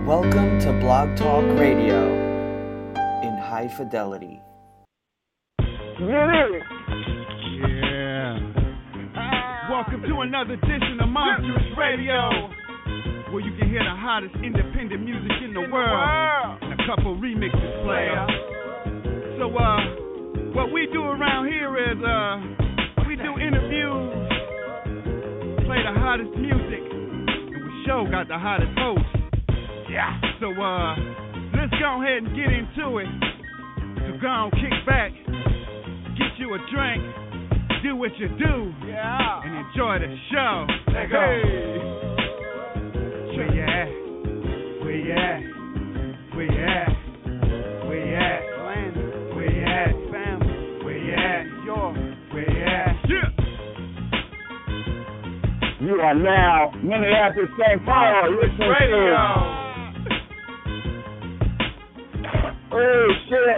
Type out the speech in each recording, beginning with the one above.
Welcome to Blog Talk Radio in high fidelity. Yeah. Welcome to another edition of Monstrous Radio, where you can hear the hottest independent music in the world and a couple remixes player. So, what we do around here is, we do interviews, play the hottest music, and we sure got the hottest host. Yeah. So, let's go ahead and get into it. So go on, kick back, get you a drink, do what you do, and enjoy the show. Let's go. Where you at? Where you at? Where you at? Where you at? Where you at? Family. Where you at? Where you at? Yeah. You are now Minneapolis St. Paul. Radio. Oh shit.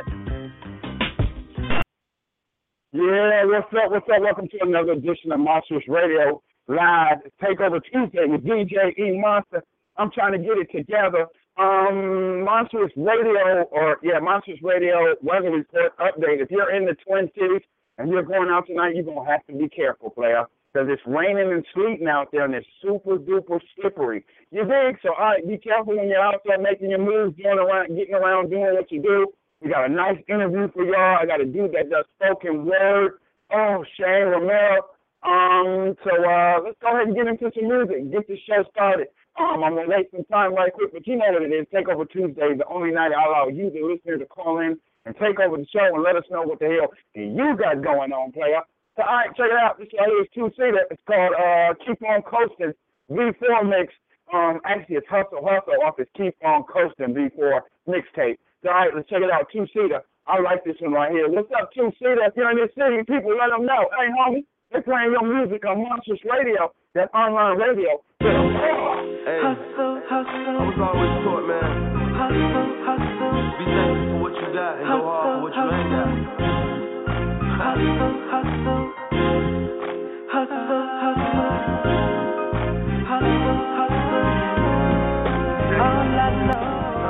Yeah, what's up? Welcome to another edition of Monstrous Radio Live Takeover Tuesday with DJ E Monster. I'm trying to get it together. Monstrous Radio weather report update. If you're in the Twin Cities and you're going out tonight, you're gonna have to be careful, player, because it's raining and sleeting out there and it's super duper slippery. You dig? So all right, be careful when you're out there making your moves, getting around, doing what you do. We got a nice interview for y'all. I got a dude that does spoken word. Oh, Shane Romero. So let's go ahead and get into some music. Get the show started. I'm going to waste some time right quick, but you know what it is. Takeover Tuesday is the only night I allow you, the listener, to call in and take over the show and let us know what the hell you got going on, player. So, all right, check it out. This right here is two-seater. It's called Keep On Coasting V4 mix. Actually, it's Hustle off his Keep On Coasting V4 mixtape. So, all right, let's check it out. Two-seater. I like this one right here. What's up, two-seater? If you're in this city, people, let them know. Hey, homie, they're playing your music on Monstrous Radio, that online radio. Hey, hustle. I was always taught, man. Hustle. Be thankful for what you got and go hard for what you ain't got. Hustle. All I know.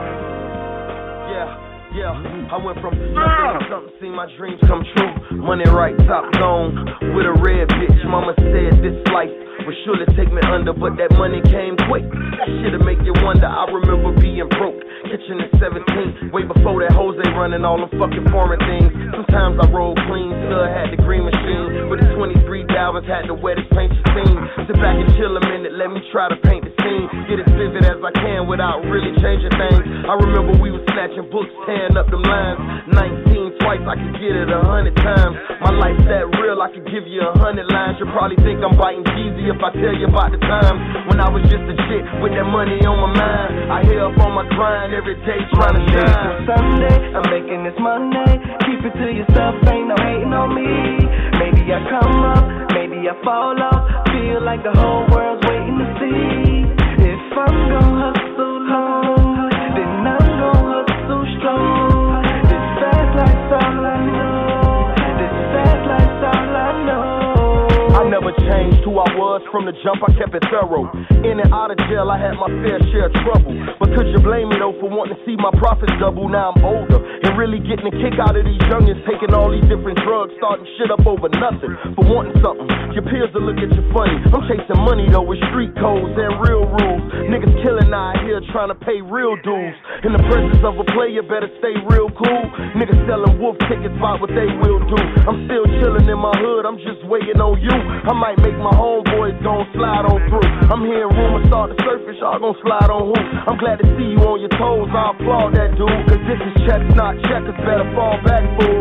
Yeah, I went from nothing to something, seen my dreams come true. Money right, top gone, with a red bitch. Mama said this life would surely take me under, but that money came quick. That shit'll make you wonder. I remember being broke, kitchen at 17, way before that Jose running all them fucking foreign things. Sometimes I rolled clean, still had the green machine, with the 23 Dalvins, had the wettest paint you seen. Sit back and chill a minute, let me try to paint the scene, get as vivid as I can without really changing things. I remember we was snatching books, tearing up them lines. 19 twice, I could get it 100 times. My life's that real, I could give you 100 lines. You'll probably think I'm biting Jeezy if I tell you about the time when I was just a shit with that money on my mind. I hit up on my grind every day trying to shine. Sunday, I'm making this Monday. Keep it to yourself, ain't no hating on me. Maybe I come up, maybe I fall off. Feel like the whole world's waiting to see if I'm gon' hustle long, then I'm gon' hustle strong. This fast life's all I know. This fast life's all I know. I never changed who I was from the jump. I kept it thorough. In and out of jail, I had my fair share of trouble. But could you blame me though for wanting to see my profits double? Now I'm older and really getting a kick out of these youngins, taking all these different drugs, starting shit up over nothing. For wanting something, your peers will look at you funny. I'm chasing money though with street codes and real rules. Niggas killing out here trying to pay real dues. In the presence of a player, better stay real cool. Niggas selling wolf tickets about what they will do. I'm still chilling in my hood, I'm just waiting on you. I might make my homeboys gon' slide on through. I'm hearing rumors start to surface, y'all gon' slide on who? I'm glad to see you on your toes, I applaud that dude. Cause this is checks, not checkers, better fall back, fool.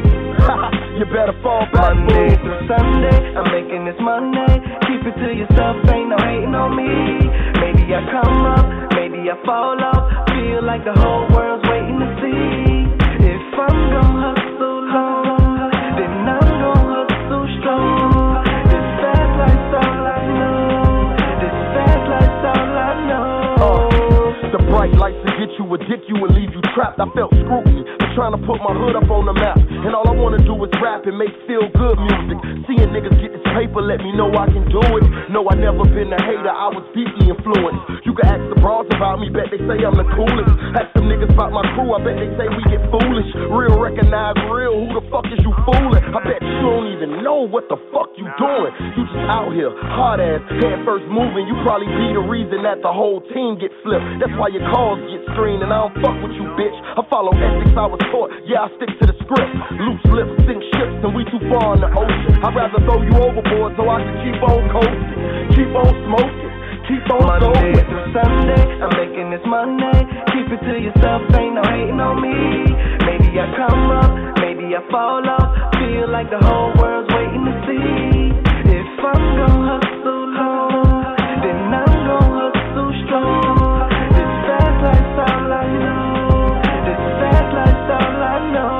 You better fall back, Monday through Sunday, I'm making this Monday. Keep it to yourself, ain't no hating on me. Maybe I come up, maybe I fall off. Feel like the whole world's waiting to see if I'm gon' hustle long, then I'm gon' hustle strong. This fast life's all I know. This fast life's all I know. The bright lights will get you, addict you, and leave you trapped. I felt scrutiny. trying to put my hood up on the map. And all I wanna do is rap and make feel good music. Seeing niggas get this paper, let me know I can do it. No, I never been a hater, I was deeply influenced. You can ask the bras about me, bet they say I'm the coolest. Ask some niggas about my crew, I bet they say we get foolish. Real recognize real, who the fuck is you fooling? I bet you don't even know what the fuck you doing. You just out here, hard ass, head first moving. You probably be the reason that the whole team get flipped. That's why your calls get screened, and I don't fuck with you, bitch. I follow ethics I was taught, yeah, I stick to the script. Loose lips sink ships, and we too far in the ocean. I'd rather throw you overboard so I can keep on coasting, keep on smoking, keep on Monday going. through Sunday, I'm making this money. Keep it to yourself, ain't no hating on me. Maybe I come up, maybe I fall off. Feel like the whole world's waiting to see if I'm gon' hustle long, then I'm gon' hustle strong. This fast life's all I know. This fast life's all I know.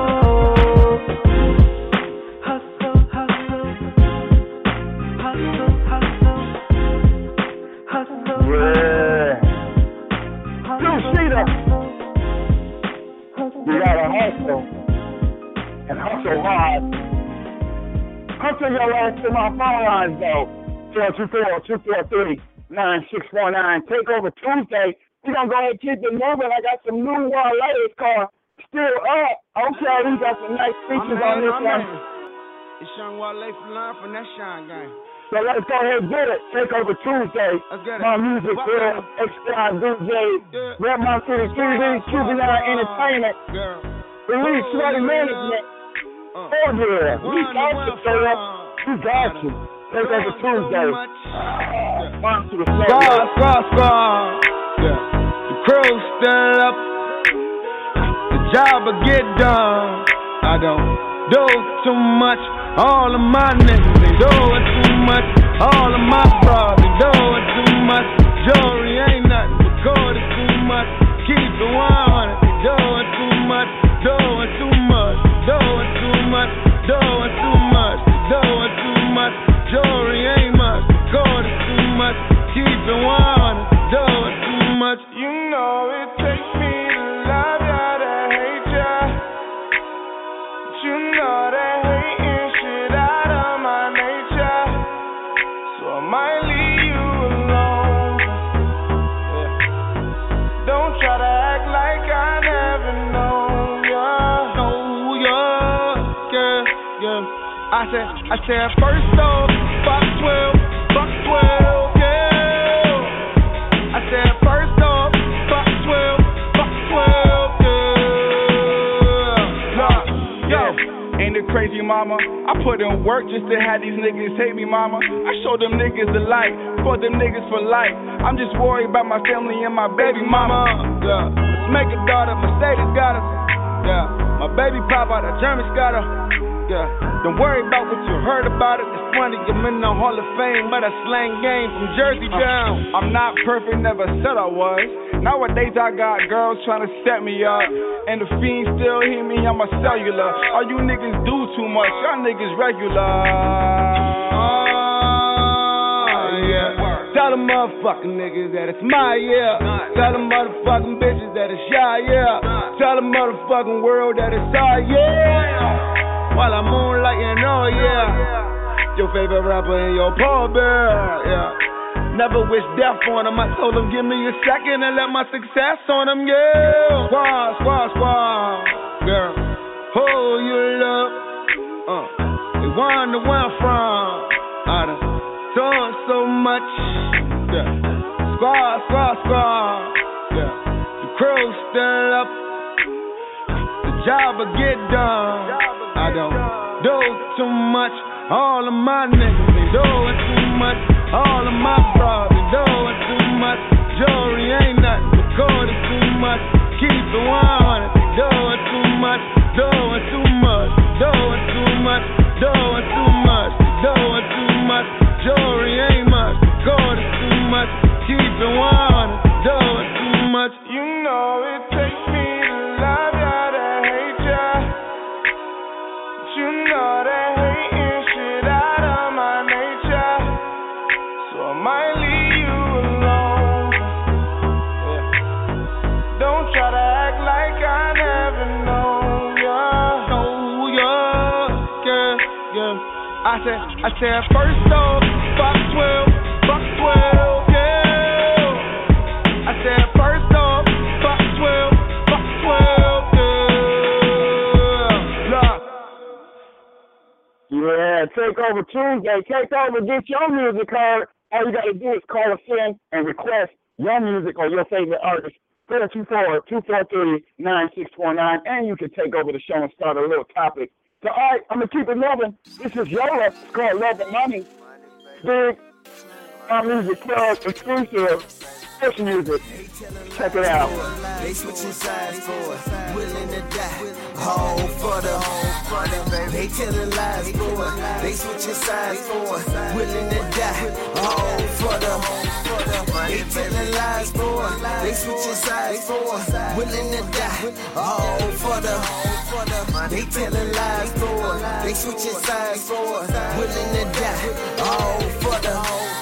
Hustle, hustle, hustle, hustle, hustle. Yeah. Two-seater. You gotta hustle. And hustle hard. Hustle your ass to my phone lines, though. 224-243-9649. Take over Tuesday. We're gonna go ahead and keep it moving. I got some new Wale called Still Up. Okay, we got some nice features on this one. It's Young Wale from that Shine Gang. So let's go ahead and get it. Take over Tuesday. Let's get it. My music will X-Squad DJ. Rep My City TV, QB9 Entertainment. Girl. Release Sweaty Management. Oh yeah, we got you, sir. We got you. Take over Tuesday. Monster the Squad. Yeah. The crew still up. The job will get done. I don't do too much. All of my niggas, they doing too much. All of my bros, they doing too much. Jewelry ain't nothing, the code is too much. Keep it 100, they doing too much. Doing too much, doing too much, doing too much, doing too much. Jewelry ain't much, the code is too much. Keep it 100, doing too much. You know it takes me to love ya to hate ya. But you know that hating shit out of my nature. So I might leave you alone. Yeah. Don't try to act like I never know. I said first off, fuck 12, yeah. I said first off, fuck 12, yeah. Yo, ain't it crazy, mama? I put in work just to have these niggas hate me, mama. I show them niggas the light, for them niggas for life. I'm just worried about my family and my baby mama. Yeah, let's make a daughter, Mercedes got her. Yeah, my baby papa, the Germans got her. Yeah, don't worry about what you heard about it. It's funny, I'm in the Hall of Fame, but I slang game from Jersey down. I'm not perfect, never said I was. Nowadays I got girls trying to set me up, and the fiends still hear me on my cellular. All you niggas do too much, y'all niggas regular. Yeah. Tell them motherfucking niggas that it's my year. Tell them motherfucking bitches that it's y'all year. Tell the motherfucking world that it's our year. While I'm moonlighting, oh yeah. Your favorite rapper and your pallbearer, yeah. Never wish death on him. I told him give me a second and let my success on him, yeah. Squad, girl. Who you love? They wonder where I'm from. I done done so much, yeah. Squad, yeah. The crew still up. The job will get done. I don't do too much. All of my niggas, they doing too much. All of my bros, they doing too much. Jewelry ain't nothing, the code is too much. Keep it 100, they doing too much. Doing too much, doing too much, doing too much, doing too much. Jewelry ain't much, the code is too much. Keep it 100, doing too much. You know it takes me to love ya to hate ya. You know that hating shit out of my nature. So I might leave you alone. Yeah. I said first off, fuck 12, yeah. I said first off, fuck 12, yeah. Yeah, Takeover Tuesday. Take over, get your music heard. All you got to do is call us in and request your music or your favorite artist. 424-243-9649, and you can take over the show and start a little topic. So, all right, I'm going to keep it moving. This is Yola. It's called Love and Money. Big music club exclusive. Fish music. Check it out. They switching sides for us, willing to die. All for the baby. They telling lies for us. They switching sides for us, willing to die. All for the they telling lies for us. They switching sides for us, willing to die. All for the they telling lies for us. They switching sides for us, willing to die. All for the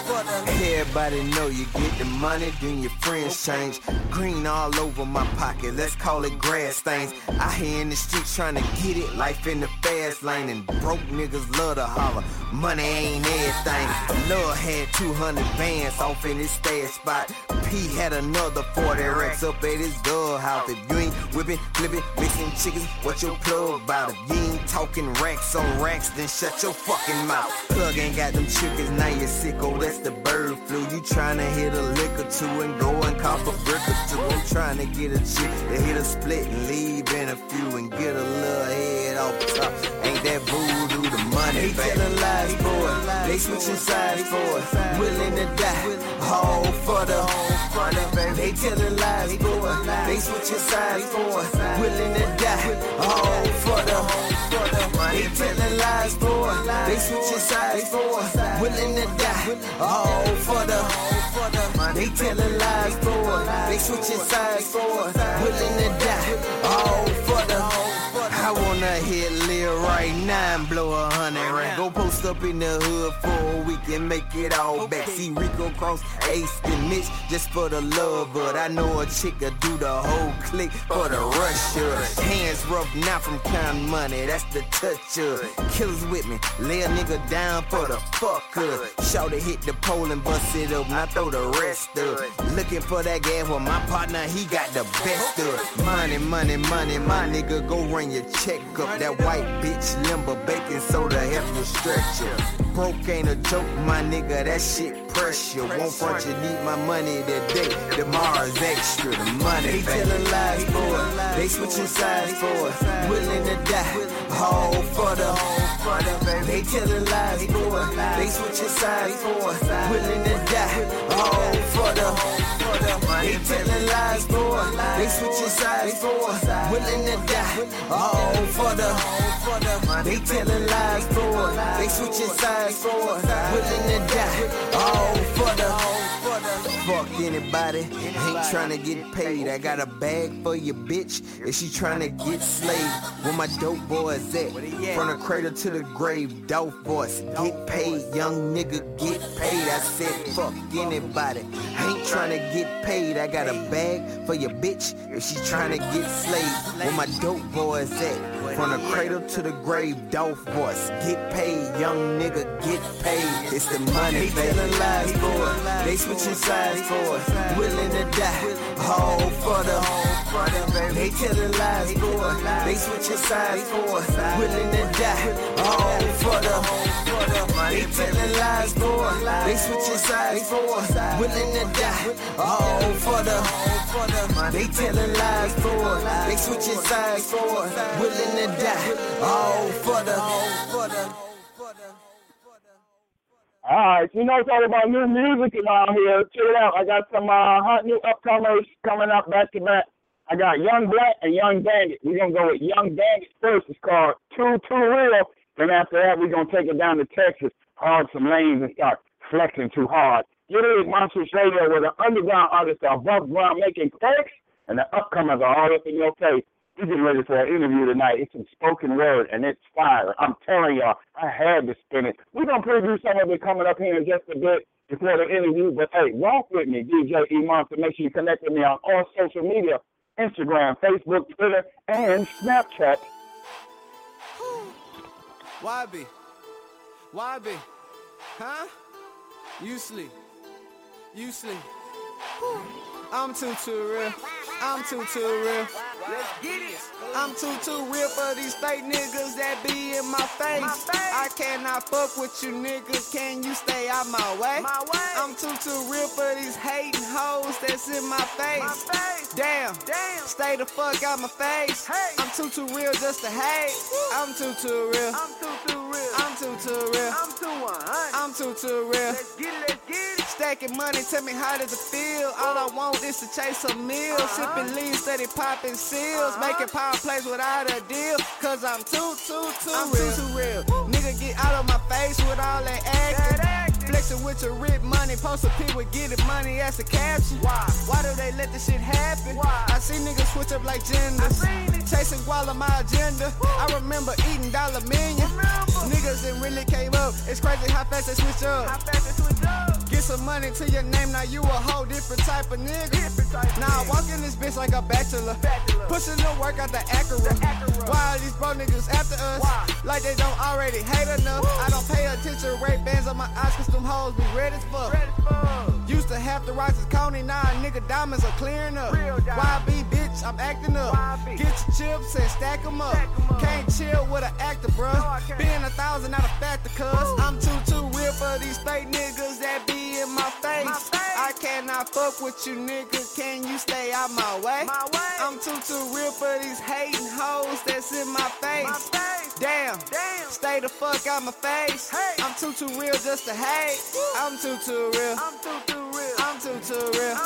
everybody know you get the money, then your friends change. Green all over my pocket, let's call it grass stains. I here in the streets trying to get it, life in the fast lane. And broke niggas love to holler, money ain't everything. Love had 200 bands off in his stash spot. P had another 40 racks up at his dog house. If you ain't whipping, flipping, mixing chickens, what your plug about? If you ain't talking racks on racks, then shut your fucking mouth. Plug ain't got them chickens, now you're sicko, that's the bird flu. You tryna hit a lick or two and go and cop a brick or two. I'm tryna get a chick to hit a split and leave in a few and get a little head off the top. Ain't that voodoo the money, they baby? They telling lies for us, they switching sides for us, willing to die. All for the baby. They telling lies for us, they switching sides for us, willing to die. All for the they telling lies for us, they switching sides for us, willing to die. All for the they telling lies for us, they switching sides for us, willing to die. All for the I wanna hit Lil right now and blow 100 rand. Go post up in the hood for a week and make it all back. See Rico cross Ace and Mitch just for the love, but I know a chick will do the whole click for the rush of. Hands rough now from counting money, that's the touch of. Killers with me, lay a nigga down for the fuck of. Shout to hit the pole and bust it up, and I throw the rest of. Looking for that gas, well my partner he got the best of. Money, my nigga go run your check up. That white bitch limber baking soda help you stretch it. Broke ain't a joke, my nigga, that shit pressure. Won't front you need my money today, tomorrow's extra. The money, they telling lies for us, they switching sides for us, willing to die. All for the baby. They telling lies for us, they switching sides for us, willing to die. All for the they telling lies for us, they switching sides for us, willing to die. All for the they telling lies for us, they switching sides for us, willing to die. All for the fuck anybody, ain't tryna get paid. I got a bag for your bitch if she tryna get slayed. Where my dope boys at? From the cradle to the grave, dope boys get paid. Young nigga get paid. I said fuck anybody, ain't tryna get paid. I got a bag for your bitch if she tryna get slayed. Where my dope boys at? From the cradle to the grave, dope boys get paid. Young nigga get paid. It's the money, they telling lies for us, they switching sides for us, willing to die. All for the they telling lies for us, they switching sides for us, willing to die. All for the they telling lies for us, they switching sides for us, willing to die. All for the they telling lies for us, they switching sides for us, willing to die. All for the Alright, you know it's all about new music around here. Check it out. I got some hot new upcomers coming up back to back. I got Young Black and Young Bandit. We're going to go with Young Bandit first. It's called Too Real. Then after that, we're going to take it down to Texas, hard some lanes and start flexing too hard. It is Monsters Radio where the underground artists are above ground making clicks and the upcomers are all up in your face. We're getting ready for an interview tonight. It's some spoken word, and it's fire. I'm telling y'all, I had to spin it. We're going to preview some of it coming up here in just a bit before the interview. But, hey, walk with me, DJ E Monster. Make sure you connect with me on all social media, Instagram, Facebook, Twitter, and Snapchat. YB. YB, huh? You sleep. I'm too real. I'm too real. Let's get it. I'm too real for these fake niggas that be in my face. I cannot fuck with you niggas, can you stay out my way? I'm too real for these hating hoes that's in my face. Damn, stay the fuck out my face. I'm too real just to hate. I'm too real. I'm too real. I'm too real. Let's get it. Stacking money, tell me how does it feel? All I want is to chase a meal. Sipping lean, steady popping seals. Making power plays without a deal. Cause I'm too real. Nigga get out of my face with all that acting. Flexing with your rip money. Post a pic with getting money as a caption. Why do they let this shit happen? I see niggas switch up like genders. Chasing while on my agenda. I remember eating $1 million. Niggas that really came up. It's crazy how fast they switch up. Get some money to your name, now you a whole different type of nigga. Now I walk in this bitch like a bachelor. Pushing the work out the Acura. Why are these bro niggas after us? Like they don't already hate enough. I don't pay attention, Ray Bans on my eyes, cause them hoes be red as fuck. Used to have to rise as Coney, now nigga diamonds are clearing up. YB bitch, I'm acting up. Get your chips and stack them up. Can't chill with an actor, bruh. Being 1,000 not a factor, cuz I'm too real for these fake niggas that be in my face. I cannot fuck with you niggas, can you stay out my way? I'm too real for these hating hoes that's in my face. Damn, stay the fuck out my face. I'm too real just to hate. I'm too real. I'm too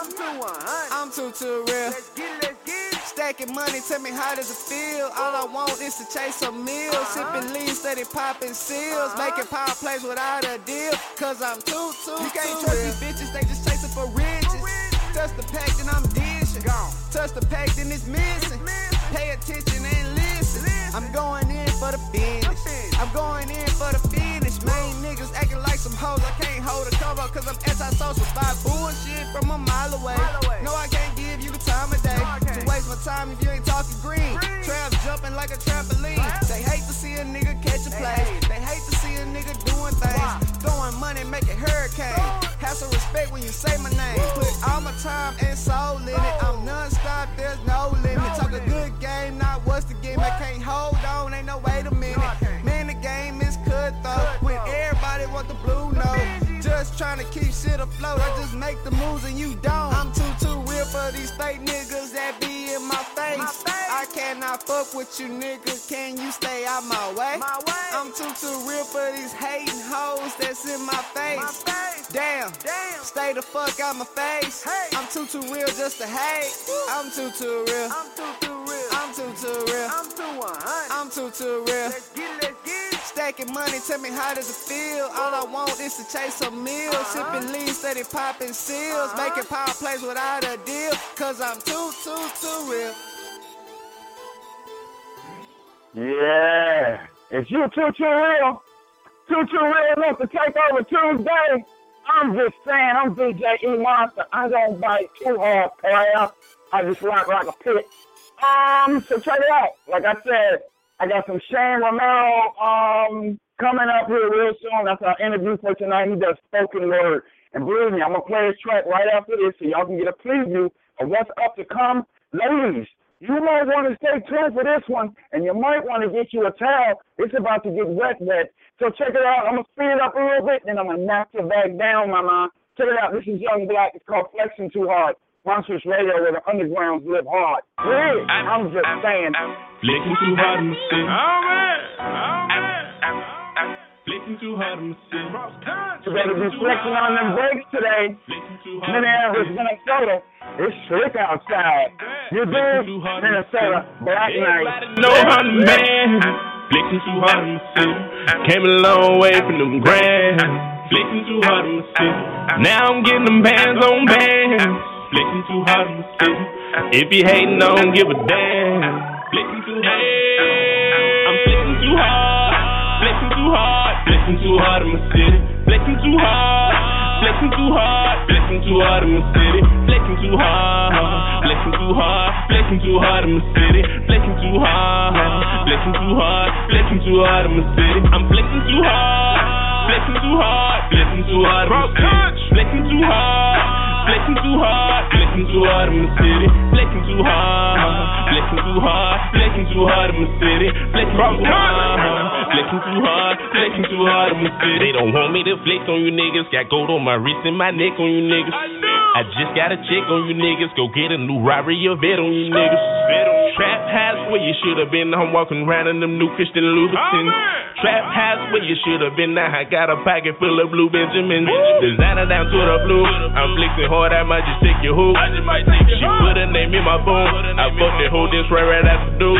real. Let's get it. Stacking money, tell me how does it feel? All I want is to chase a meal. Sipping lean, steady popping seals. Making power plays without a deal. Cause I'm too You can't real. trust these bitches, they just chasing for riches. Touch the pack, then I'm dishing. Touch the pack, then it's missing. Pay attention and listen. I'm going in for the finish. I'm going in for the finish. Main niggas acting like some hoes. I can't hold a cover cause I'm anti-social. Buy bullshit from a mile away. No, I can't give you the time of day. To waste my time if you ain't talking green. Traps jumping like a trampoline. They hate to see a nigga catch a play. They hate to see a nigga doing things. Throwing money, making hurricane. Have some respect when you say my name. Put all my time and soul in it. I'm non-stop, there's no limit. Talk a good game, not what's the game. I can't hold on, ain't no wait a minute. Man, the game is cutthroat. When everybody want the blue note. Just trying to keep shit afloat. I just make the moves and you don't. I'm too real for these fake niggas that be in my face. I cannot fuck with you niggas, can you stay out my way? I'm too real for these hating hoes that's in my face. Damn, stay the fuck out my face. I'm too real just to hate. I'm too real. I'm too real. Let's get it. Stacking money, tell me how does it feel? All I want is to chase a meal. Sipping lean, steady popping seals. Making power plays without a deal. Cause I'm too real. Yeah. If you too real enough to take over Tuesday, I'm just saying, I'm DJ E Monster. I don't bite too hard, player. I just rock like a pit. So check it out. Like I said, I got some Shane Romero coming up here real soon. That's our interview for tonight. He does spoken word. And believe me, I'm going to play his track right after this so y'all can get a preview of what's up to come. Ladies, you might want to stay tuned for this one, and you might want to get you a towel. It's about to get wet. So check it out. I'm going to speed it up a little bit, then I'm going to knock it back down, mama. Check it out. This is Young Black. It's called Flexing Too Hard. Monstrous Radio where the undergrounds live hard. Yeah, I'm just saying. Flicking too hard in the city. Flicking too hard in the city. You better be flexing on them brakes today. Minneapolis, Minnesota. It's slick outside. You dig? Minnesota, Black Night. No honey man. Flicking too hard in the city. Came a long way from them grand. Flicking too hard in the city. Now I'm getting them bands on bands. Flicking too hard in the city. If you hating, I don't give a damn. Flicking too hard. I'm flicking too hard. Flicking too hard. Flicking too hard in my city. Flicking too hard. Flicking too hard. Flicking too hard in my city. Flicking too hard. Flicking too hard. Flicking too hard in my city. Flicking too hard. Flicking too hard. Flicking too hard in my city. I'm flicking too hard. Flexing too hard, flexing too hard. Flexing too hard, flexing too hard, flexing too hard in the city. Flexing too hard, flexing too hard, flexing too hard in the city. Flexing too hard, flexing too hard, flexing too hard in the city. They don't want me to flex on you niggas. Got gold on my wrist and my neck on you niggas. I just got a check on you niggas. Go get a new robbery or vet on you niggas. Trap house where you should have been. I'm walking around in them new Christian Louboutins. Trap house where you should have been. Now I got a pocket full of blue Benjamins. Designer down to the blue. I'm flexing hard, I might just take your hook. She put her name in my phone. I fucked that hoe, this right after do.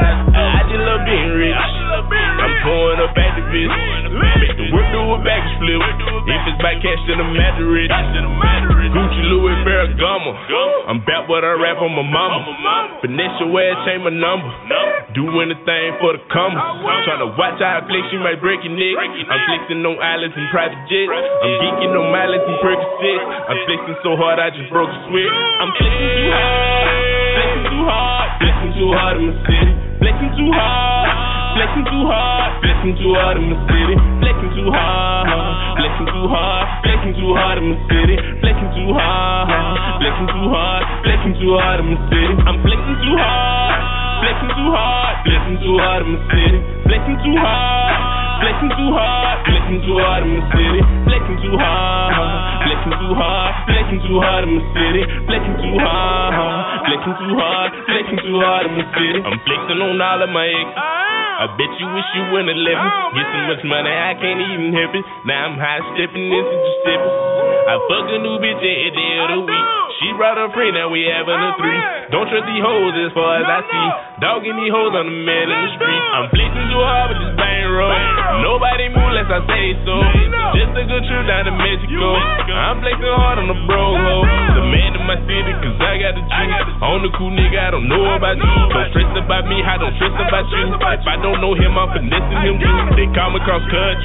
I just love being rich. I'm pouring up at the bitch. Make the work do a back flip. If it's by cash, then I'm at the rich. Gucci, Louis, Ferragamo. I'm back with a rap on my mama. Finesse your ass, change my number. Do anything for the commas. Tryna watch how I flex, you might break your neck. I'm flexing on islands and private jets. I'm geeking on mileage and Percocets. I'm flexing so hard, I just broke a switch. I'm flexing too hard, flexing too hard, flexing too hard in the city. Flexing too hard, flexing too hard, flexing too hard in the city. Flexing too hard, flexing too hard, flexing too hard in the city. Flexing too hard, flexing too hard, flexing too hard in the city. I'm flexing too hard, flexing too hard, flexing too hard in the city. Flexing too hard, flexing too hard, flexing too hard in the city. Flexing too hard, flexing too hard, flexing too hard in the city. Flexing too hard, flexing too hard, flexing too hard in the city. I'm flexing on all of my exes. I bet you wish you wouldn't have left me. Get so much money I can't even help it. Now I'm high stepping into Giuseppe. I fuck a new bitch every day of the week. She brought her friend, now we having a three. Don't trust these hoes as far as I see. Dogging these hoes on the man in the street. I'm flexing too hard with this bankroll. Nobody move unless I say so. Just a good trip down to Mexico. I'm flexing hard on the bro ho. The man in my city, cause I got the juice. On the cool nigga, I don't know about you. Don't stress about me, I don't stress about you. If I don't know him, I'm finessing him too. They call me cross country.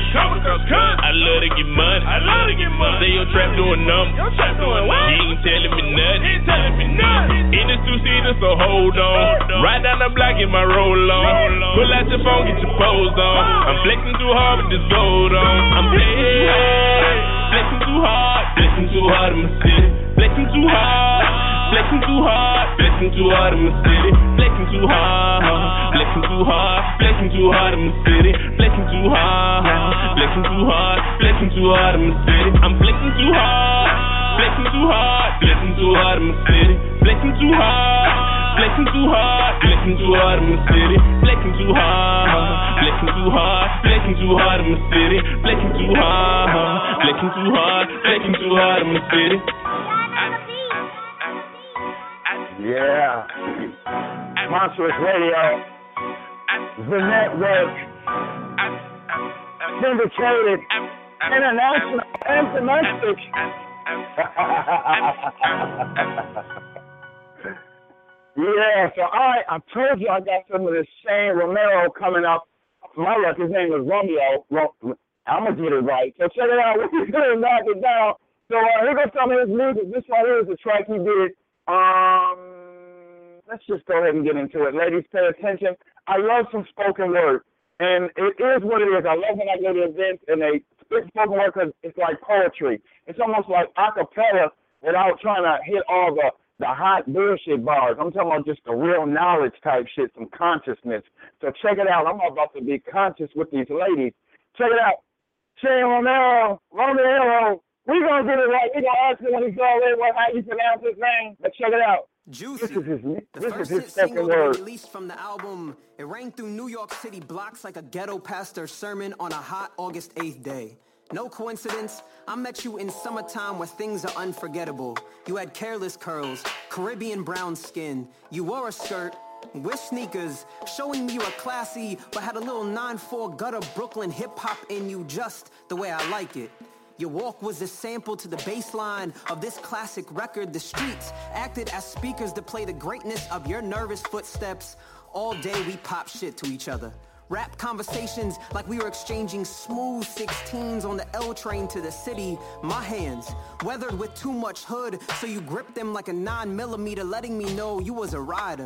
I love to get money. Say your trap doing numbers. He ain't telling me nothing. In the two-seater, so hold on. Ride down the block, get my roll on. Pull out your phone, get your pose on. I'm flexing too hard with this gold on. I'm flexing too hard, flexing too hard in the city. Flexing too hard, flexing too hard, flexing too hard in the city. Flexing too hard, flexing too hard, flexing too hard in the city. Flexing too hard, flexing too hard, flexing too hard in the city. I'm flexing too hard, flexing too hard, flexing too hard in the city. Flexing too hard, flexing too hard, flexing too hard in the city. Flexing too hard, flexing too hard, flexing too hard in the city. Flexing too hard, flexing too hard, flexing too hard in the city. Yeah. Monstrous Radio. The network. Syndicated. International and domestic. Yeah, so I told you I got some of this Shane Romero coming up. My luck, his name is Romeo. I'm going to get it right. So check it out. We're going to knock it down. So here goes some of his music. This one here is a track he did. Let's just go ahead and get into it. Ladies, pay attention. I love some spoken word. And it is what it is. I love when I go to events and they spit spoken word because it's like poetry. It's almost like a cappella without trying to hit all the hot bullshit bars. I'm talking about just the real knowledge type shit, some consciousness. So check it out. I'm about to be conscious with these ladies. Check it out. Shane Romero. We're going to get it right. We're going to ask him when he's all in how you pronounce his name. But check it out. Juicy. This is his second word. Released from the album, it rang through New York City blocks like a ghetto pastor's sermon on a hot August 8th day. No coincidence, I met you in summertime where things are unforgettable. You had careless curls, Caribbean brown skin. You wore a skirt with sneakers, showing me you were classy, but had a little 9-4 gutter Brooklyn hip-hop in you just the way I like it. Your walk was a sample to the bass line of this classic record. The streets acted as speakers to play the greatness of your nervous footsteps. All day we pop shit to each other. Rap conversations like we were exchanging smooth 16s on the L train to the city. My hands weathered with too much hood, so you gripped them like a 9mm, letting me know you was a rider.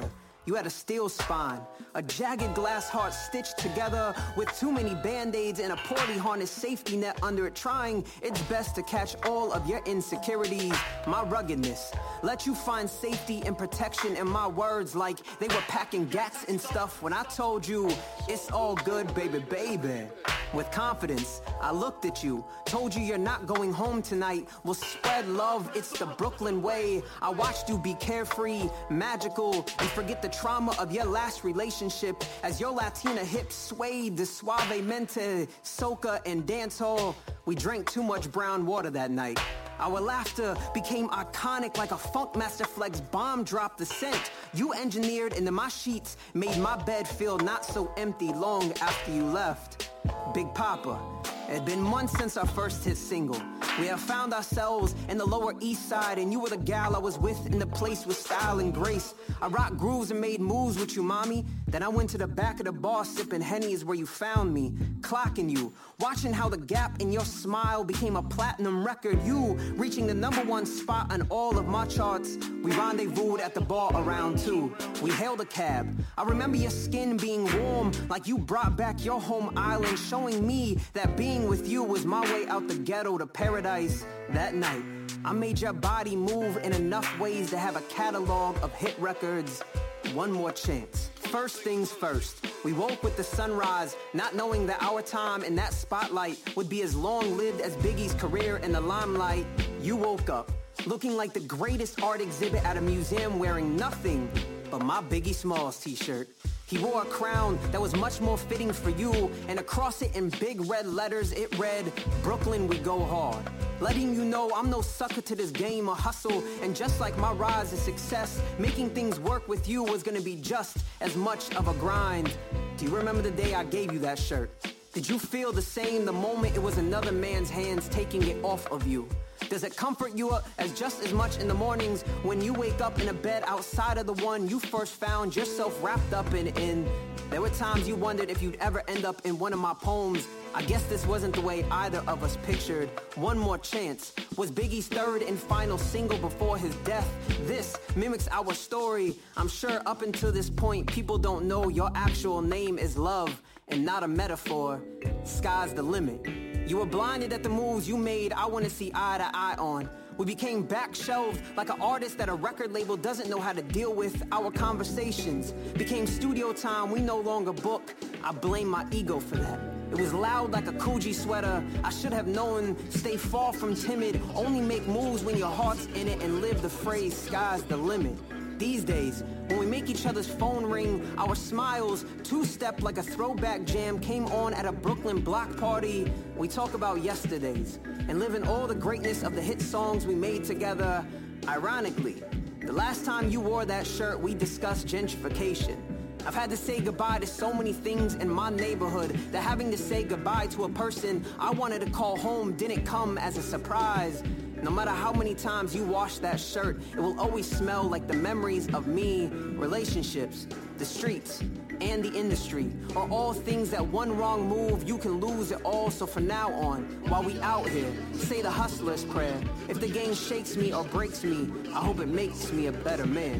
You had a steel spine, a jagged glass heart stitched together with too many band-aids and a poorly harnessed safety net under it, trying its best to catch all of your insecurities. My ruggedness let you find safety and protection in my words like they were packing gats and stuff when I told you it's all good, baby, baby. With confidence, I looked at you, told you you're not going home tonight. We'll spread love, it's the Brooklyn way. I watched you be carefree, magical, and forget the trauma of your last relationship as your Latina hips swayed to suavemente, soca, and dancehall. We drank too much brown water that night. Our laughter became iconic like a Funkmaster Flex bomb drop descent. You engineered into my sheets, made my bed feel not so empty long after you left. Big Papa, it had been months since our first hit single. We have found ourselves in the Lower East Side, and you were the gal I was with in the place with style and grace. I rocked grooves and made moves with you, mommy. Then I went to the back of the bar sipping Henny is where you found me, clocking you, watching how the gap in your smile became a platinum record. You reaching the #1 spot on all of my charts. We rendezvoused at the bar around 2. We hailed a cab. I remember your skin being warm like you brought back your home island, showing me that being with you was my way out the ghetto to paradise. That night, I made your body move in enough ways to have a catalog of hit records. One more chance. First things first, we woke with the sunrise, not knowing that our time in that spotlight would be as long-lived as Biggie's career in the limelight. You woke up, looking like the greatest art exhibit at a museum, wearing nothing but my Biggie Smalls t-shirt. He wore a crown that was much more fitting for you, and across it in big red letters it read, "Brooklyn, we go hard." Letting you know I'm no sucker to this game or hustle, and just like my rise to success, making things work with you was gonna be just as much of a grind. Do you remember the day I gave you that shirt? Did you feel the same the moment it was another man's hands taking it off of you? Does it comfort you as just as much in the mornings when you wake up in a bed outside of the one you first found yourself wrapped up in? There were times you wondered if you'd ever end up in one of my poems. I guess this wasn't the way either of us pictured. One More Chance was Biggie's third and final single before his death. This mimics our story. I'm sure up until this point, people don't know your actual name is love and not a metaphor. Sky's the limit. You were blinded at the moves you made I want to see eye to eye on. We became back-shelved like an artist that a record label doesn't know how to deal with. Our conversations became studio time we no longer book. I blame my ego for that. It was loud like a Coogee sweater. I should have known, stay far from timid. Only make moves when your heart's in it and live the phrase, sky's the limit. These days, when we make each other's phone ring, our smiles, two-step like a throwback jam, came on at a Brooklyn block party. We talk about yesterdays and live in all the greatness of the hit songs we made together. Ironically, the last time you wore that shirt, we discussed gentrification. I've had to say goodbye to so many things in my neighborhood that having to say goodbye to a person I wanted to call home didn't come as a surprise. No matter how many times you wash that shirt, it will always smell like the memories of me, relationships, the streets, and the industry are all things that one wrong move, you can lose it all. So from now on, while we out here, say the hustler's prayer. If the game shakes me or breaks me, I hope it makes me a better man.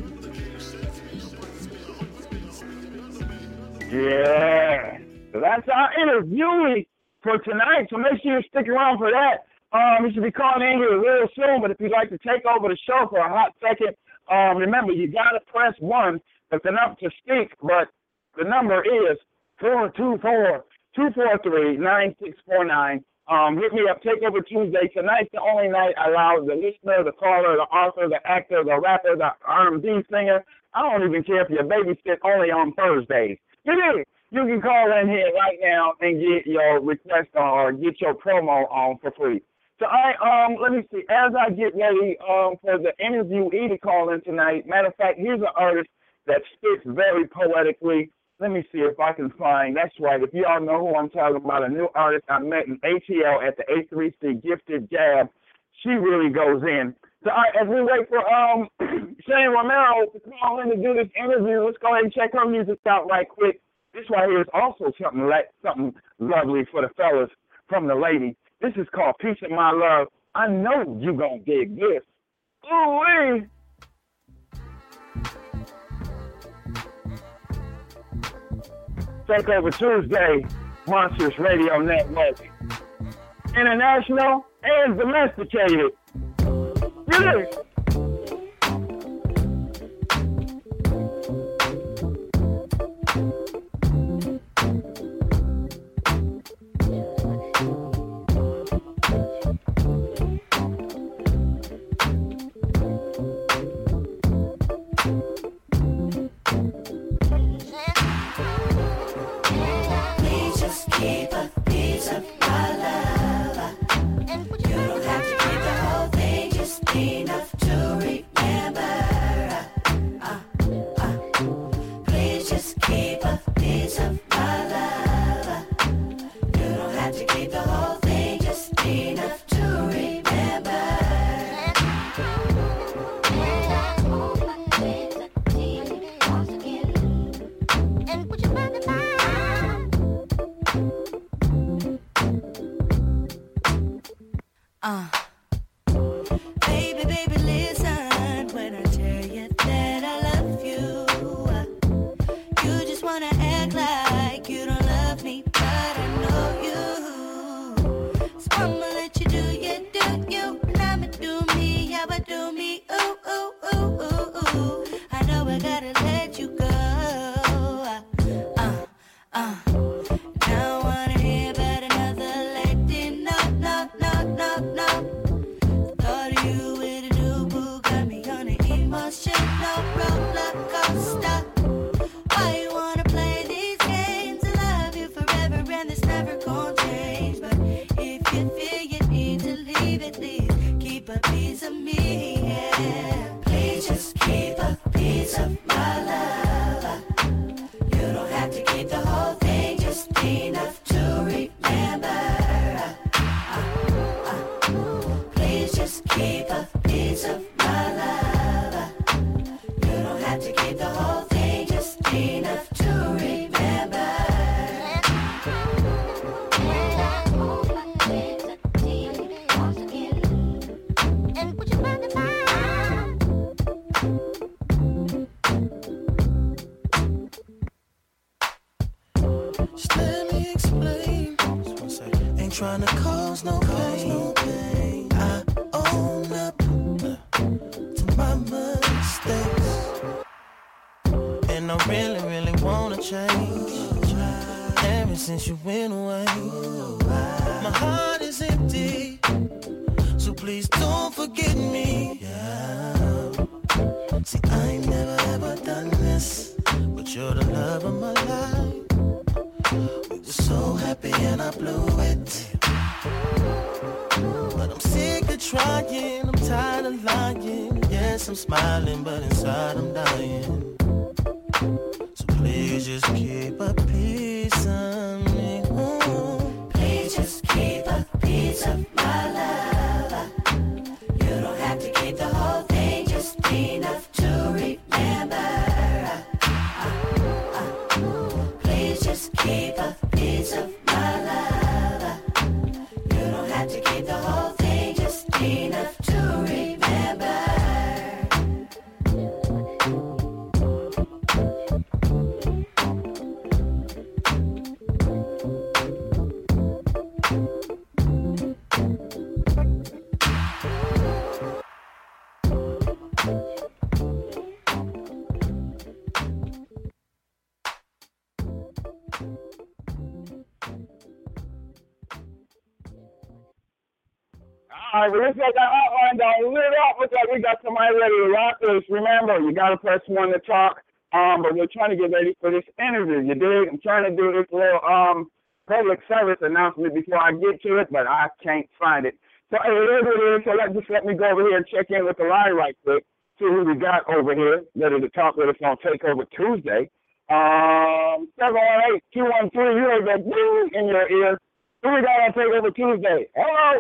Yeah, so that's our interview for tonight. So make sure you stick around for that. You should be calling in here real soon. But if you'd like to take over the show for a hot second, remember you gotta press 1 if the number to speak. But the number is 424-243-9649. Hit me up. Take over Tuesday. Tonight's the only night I allow the listener, the caller, the author, the actor, the rapper, the R&B singer. I don't even care if you're babysit only on Thursdays. You can call in here right now and get your request on or get your promo on for free. So let me see. As I get ready for the interviewee to call in tonight, matter of fact, here's an artist that spits very poetically. Let me see if I can find. That's right. If y'all know who I'm talking about, a new artist I met in ATL at the A3C Gifted Gab. She really goes in. So as we wait for Shane Romero to call in to do this interview, let's go ahead and check her music out right quick. This right here is also something lovely for the fellas from the lady. This is called Piece of My Love. I know you gonna dig this. Ooh-wee. Takeover Tuesday, Monstrous Radio Network. International and domesticated. Yes. Keep a piece of my love. You don't have to keep the whole thing, just enough to remember. Please just keep a piece of my love. You don't have to keep the whole thing, just enough to remember. And put your mind in mine. Baby, baby, listen when I tell you that I love you. You just wanna act like you don't love me, but I know you. So I'ma let you do you, and I'ma do me, how I do me. Ooh, ooh, ooh, ooh, ooh. I know I gotta let you go. Now I wanna hear about another lady. No. Thought of you with a new boo, got me on an emotional roller coaster. Why you wanna play these games? I love you forever and it's never gonna change. But if you feel you need to leave it, please keep a piece of me, yeah. Please just keep a piece of my love. You don't have to keep the whole thing, just enough to remember. Please just keep a piece of my love. You don't have to keep the whole thing, just enough to remember. And put your mind in mine. Just let me explain. Ain't trying to cause no pain. I own up to my mistakes, and I really, really wanna change. Ever since you went away, my heart is empty. So please don't forget me. Yeah. See, I ain't never ever done this, but you're the love of my life. We were so happy and I blew it. But I'm sick of trying, I'm tired of lying. Yes, I'm smiling, but inside I'm dying. So please just keep a piece of me. Ooh. Please just keep a piece of my love. You don't have to keep the whole thing, just enough to remember. Please just keep a piece of my love. You don't have to keep the whole thing, just enough to remember. All right, well, let's get that hotline down lit up. Looks like we got somebody ready to rock this. Remember, you got to press 1 to talk, but we're trying to get ready for this interview, you dig? I'm trying to do this little public service announcement before I get to it, but I can't find it. So it is what it is, so let me go over here and check in with the line right quick, see who we got over here, ready to talk with us on Takeover Tuesday. 718-213, you heard that ding in your ear. Who we got on Takeover Tuesday? Hello?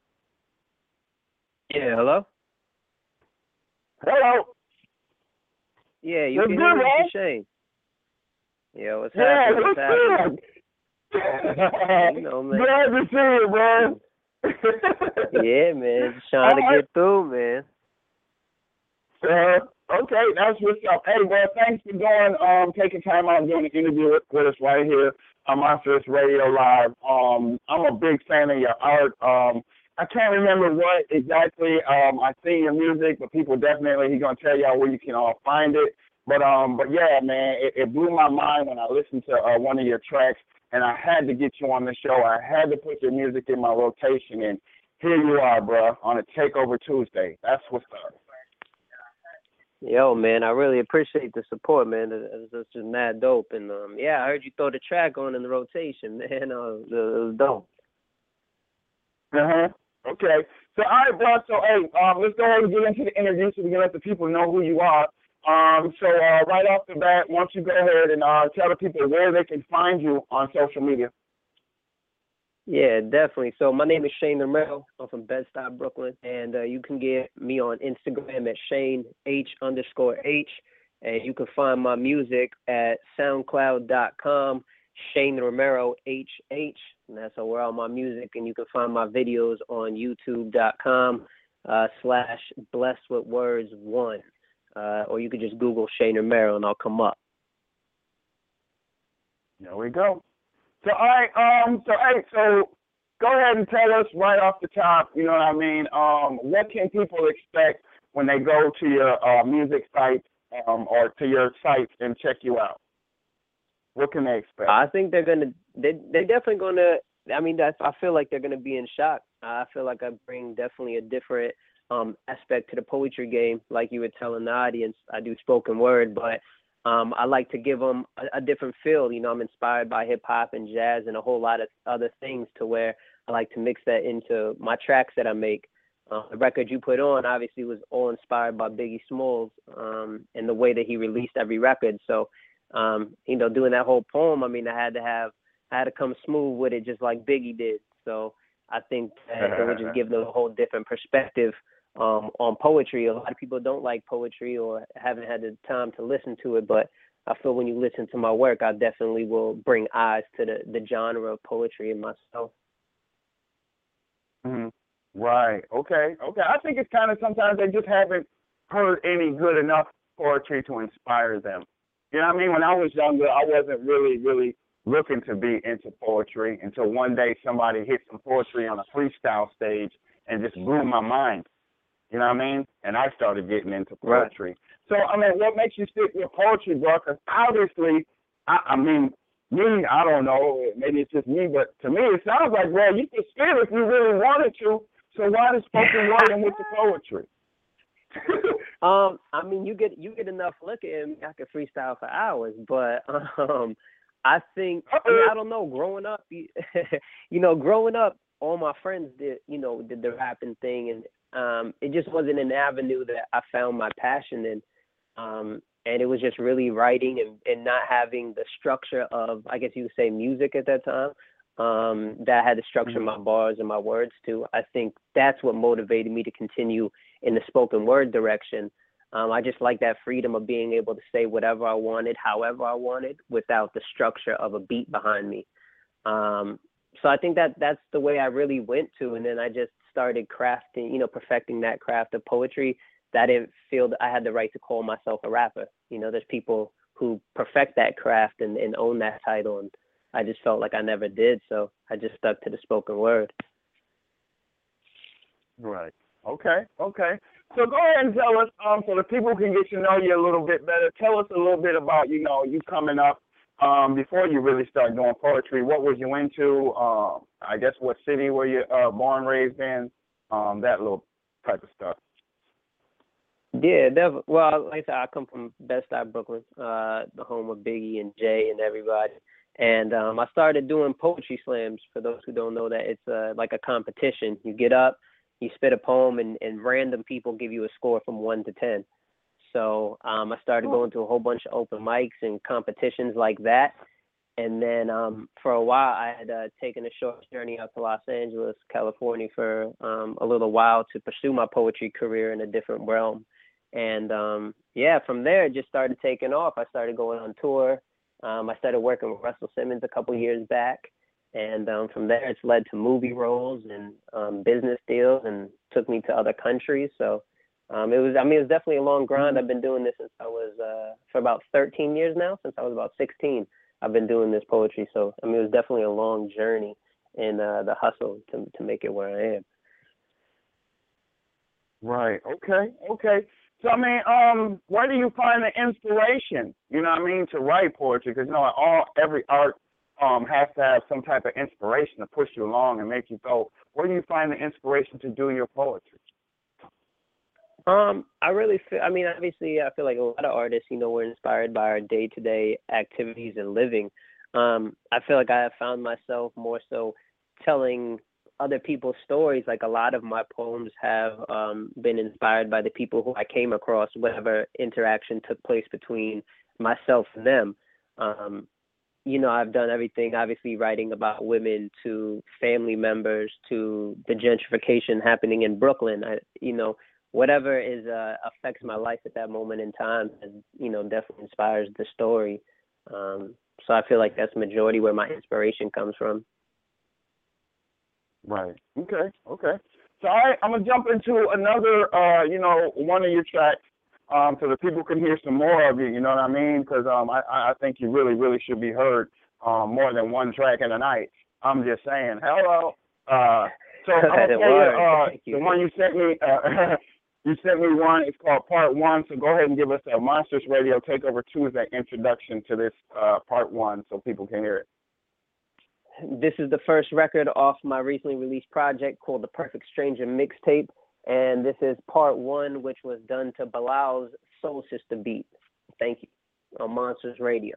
Yeah, hello? Hello? Yeah, you What's can good, hear me, man? Shane. Yeah, what's Yeah, happening? what's What's good? happening? You know, man. Glad to see you, man. Yeah, man. Just trying to get through, man. Okay, that's what's up. Hey, well, thanks for taking time out and doing the interview with us right here on Monstrous Radio Live. I'm a big fan of your art. I can't remember what exactly I seen your music, but people definitely, he's gonna tell y'all where you can all find it. But yeah, man, it blew my mind when I listened to one of your tracks, and I had to get you on the show. I had to put your music in my rotation, and here you are, bro, on a Takeover Tuesday. That's what's up. Yo, man, I really appreciate the support, man. It's just mad dope. And, yeah, I heard you throw the track on in the rotation, man. It was dope. Uh-huh. Okay. So, all right, bro. So, hey, let's go ahead and get into the interview so we can let the people know who you are. So, right off the bat, why don't you go ahead and tell the people where they can find you on social media? Yeah, definitely. So my name is Shane Romero. I'm from Bed-Stuy, Brooklyn, and you can get me on Instagram at Shane H_H, and you can find my music at SoundCloud.com, Shane Romero HH, and that's where all my music, and you can find my videos on YouTube.com /BlessedWithWords1, or you could just Google Shane Romero and I'll come up. There we go. So, all right, so go ahead and tell us right off the top, you know what I mean, what can people expect when they go to your music site or to your site and check you out? What can they expect? I think they're definitely going to, I mean, I feel like they're going to be in shock. I feel like I bring definitely a different aspect to the poetry game. Like you were telling the audience, I do spoken word, but I like to give them a different feel. You know, I'm inspired by hip hop and jazz and a whole lot of other things to where I like to mix that into my tracks that I make. The record you put on obviously was all inspired by Biggie Smalls and the way that he released every record. So, you know, doing that whole poem, I mean, I had to come smooth with it just like Biggie did. So I think that it would just give them a whole different perspective on poetry. A lot of people don't like poetry or haven't had the time to listen to it, but I feel when you listen to my work, I definitely will bring eyes to the genre of poetry in myself. Mm-hmm. Right. Okay. I think it's kind of sometimes they just haven't heard any good enough poetry to inspire them. You know what I mean? When I was younger, I wasn't really looking to be into poetry until one day somebody hit some poetry on a freestyle stage and just blew my mind. You know what I mean? And I started getting into poetry. Right. So, I mean, what makes you stick with poetry, bro? Because obviously, I mean, me, I don't know, maybe it's just me, but to me, it sounds like, bro, you could spit if you really wanted to. So why the spoken word and with the poetry? I mean, you get enough look at me, I could freestyle for hours, but I think, I mean, I don't know, growing up, growing up, all my friends did the rapping thing, and it just wasn't an avenue that I found my passion in. And it was just really writing and not having the structure of, I guess you would say, music at that time, that I had to structure my bars and my words to. I think that's what motivated me to continue in the spoken word direction. I just like that freedom of being able to say whatever I wanted, however I wanted, without the structure of a beat behind me. So I think that's the way I really went to. And then I just started crafting, perfecting that craft of poetry, that I didn't feel that I had the right to call myself a rapper. There's people who perfect that craft and own that title, and I just felt like I never did, so I just stuck to the spoken word. Right. Okay. So go ahead and tell us, so the people can get to know you a little bit better. Tell us a little bit about, you coming up before you really started doing poetry. What was you into? I guess what city were you born, raised in? That little type of stuff. Yeah, definitely. Well, like I said, I come from Bed-Stuy, Brooklyn, the home of Biggie and Jay and everybody. And I started doing poetry slams. For those who don't know that, it's like a competition. You get up, you spit a poem, and random people give you a score from 1 to 10. So I started going to a whole bunch of open mics and competitions like that. And then for a while, I had taken a short journey out to Los Angeles, California for a little while to pursue my poetry career in a different realm. And, from there, it just started taking off. I started going on tour. I started working with Russell Simmons a couple years back. And from there, it's led to movie roles and business deals and took me to other countries. So It was definitely a long grind. I've been doing this since I was for about 13 years now. Since I was about 16, I've been doing this poetry. So it was definitely a long journey in the hustle to make it where I am. Right. Okay. So where do you find the inspiration? You know what I mean, to write poetry? Because every art has to have some type of inspiration to push you along and make you go. Where do you find the inspiration to do your poetry? I really feel, obviously I feel like a lot of artists, we're inspired by our day-to-day activities and living. I feel like I have found myself more so telling other people's stories. Like a lot of my poems have been inspired by the people who I came across, whatever interaction took place between myself and them. I've done everything, obviously writing about women to family members to the gentrification happening in Brooklyn. Whatever affects my life at that moment in time, definitely inspires the story. So I feel like that's majority where my inspiration comes from. Right. Okay. So I'm gonna jump into another, one of your tracks, so that people can hear some more of you. You know what I mean? Because I think you really, really should be heard more than one track in a night. I'm just saying. Hello. So I'm gonna play the one you sent me. You sent me one. It's called Part 1. So go ahead and give us a Monstrous Radio Takeover 2 as an introduction to this Part 1 so people can hear it. This is the first record off my recently released project called The Perfect Stranger Mixtape. And this is Part 1, which was done to Bilal's Soul Sister beat. Thank you. On Monstrous Radio.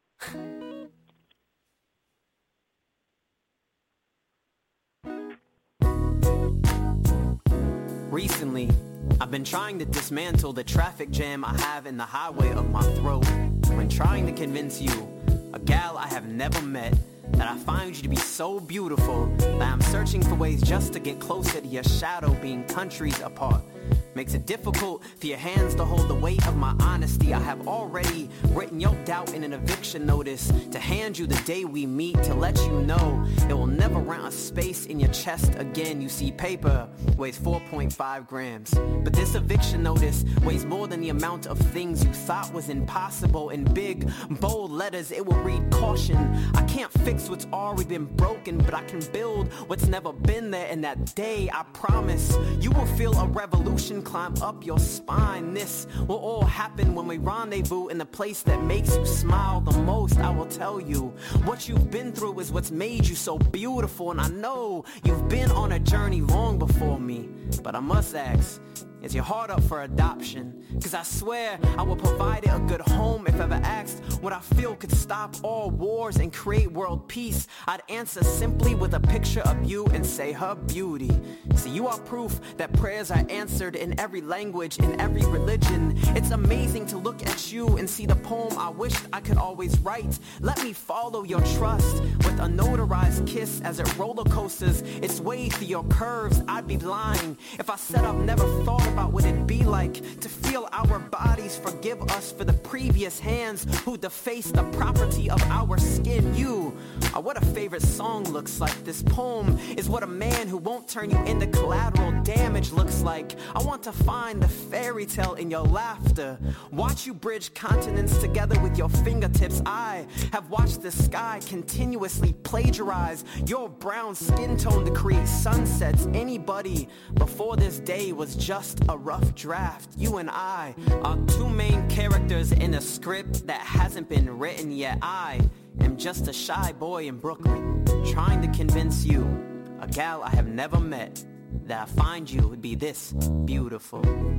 Recently, I've been trying to dismantle the traffic jam I have in the highway of my throat. When trying to convince you, a gal I have never met, that I find you to be so beautiful that I'm searching for ways just to get closer to your shadow being countries apart. Makes it difficult for your hands to hold the weight of my honesty. I have already written your doubt in an eviction notice to hand you the day we meet, to let you know it will never rent a space in your chest again. You see, paper weighs 4.5 grams, but this eviction notice weighs more than the amount of things you thought was impossible. In big, bold letters it will read caution. I can't fix what's already been broken, but I can build what's never been there. And that day, I promise, you will feel a revolution climb up your spine. This will all happen when we rendezvous in the place that makes you smile the most. I will tell you, what you've been through is what's made you so beautiful. And I know you've been on a journey long before me, but I must ask, is your heart up for adoption? Cause I swear I will provide it a good home if ever asked what I feel could stop all wars and create world peace. I'd answer simply with a picture of you and say her beauty. See, you are proof that prayers are answered in every language, in every religion. It's amazing to look at you and see the poem I wished I could always write. Let me follow your trust with a notarized kiss as it roller coasters its way through your curves. I'd be lying if I said I've never thought about what it'd be like to feel our bodies forgive us for the previous hands who defaced the property of our skin. You are what a favorite song looks like. This poem is what a man who won't turn you into collateral damage looks like. I want to find the fairy tale in your laughter, watch you bridge continents together with your fingertips. I have watched the sky continuously plagiarize your brown skin tone to create sunsets. Anybody before this day was just a rough draft. You and I are two main characters in a script that hasn't been written yet. I am just a shy boy in Brooklyn, trying to convince you, a gal I have never met, that I find you would be this beautiful.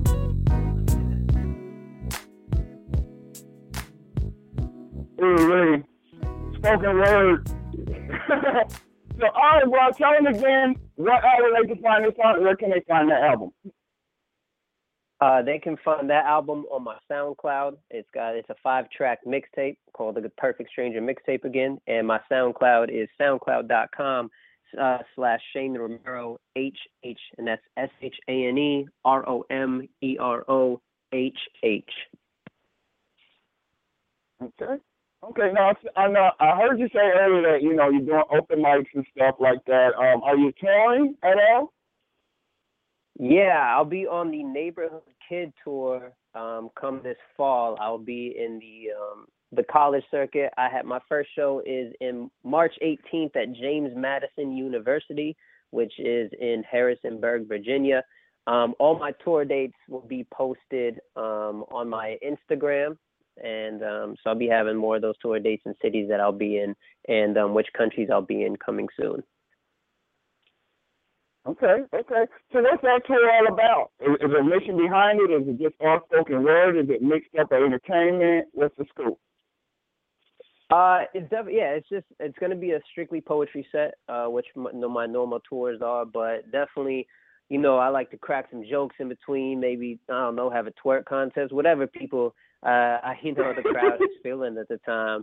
Ooh, spoken word. So, all right, well, tell them again what album they can find this on. Where can they find that album? They can find that album on my SoundCloud. It's a 5-track mixtape called The Perfect Stranger Mixtape again, and my SoundCloud is soundcloud.com/Shane Romero HH, and that's ShaneRomeroHH. Okay. Now I heard you say earlier that you're doing open mics and stuff like that. Are you touring at all? Yeah, I'll be on the Neighborhood Kid tour come this fall. I'll be in the college circuit. My first show is in March 18th at James Madison University, which is in Harrisonburg, Virginia. All my tour dates will be posted on my Instagram, and so I'll be having more of those tour dates and cities that I'll be in, and which countries I'll be in coming soon. Okay. So what's that tour all about? Is there a mission behind it? Is it just all spoken word? Is it mixed up with entertainment? What's the scoop? It's going to be a strictly poetry set, which my normal tours are, but definitely, I like to crack some jokes in between, maybe, I don't know, have a twerk contest, whatever people, the crowd is feeling at the time.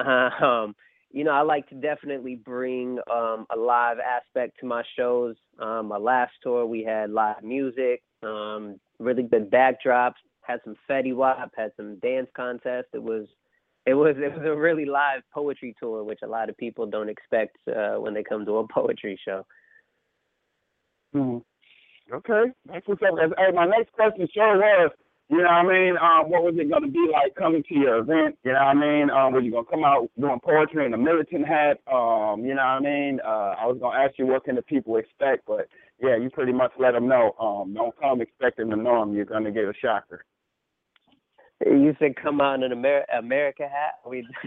I like to definitely bring a live aspect to my shows. My last tour, we had live music, really good backdrops, had some Fetty Wap, had some dance contests. It was a really live poetry tour, which a lot of people don't expect when they come to a poetry show. Mm-hmm. Okay, that's what's up. Hey, my next question sure was, what was it going to be like coming to your event? Were you going to come out doing poetry in a militant hat? I was going to ask you what can the people expect, but yeah, you pretty much let them know. Don't come expecting the norm. You're going to get a shocker. You said come out in an America hat?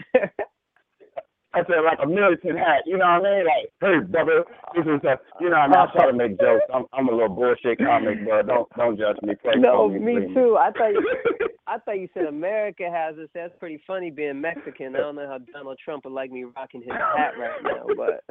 I said like a militant hat, you know what I mean? Like, hey, brother, this is I'm trying to make jokes. I'm a little bullshit comic, but don't judge me. No, me too. I thought you said America has this. That's pretty funny being Mexican. I don't know how Donald Trump would like me rocking his hat right now, but.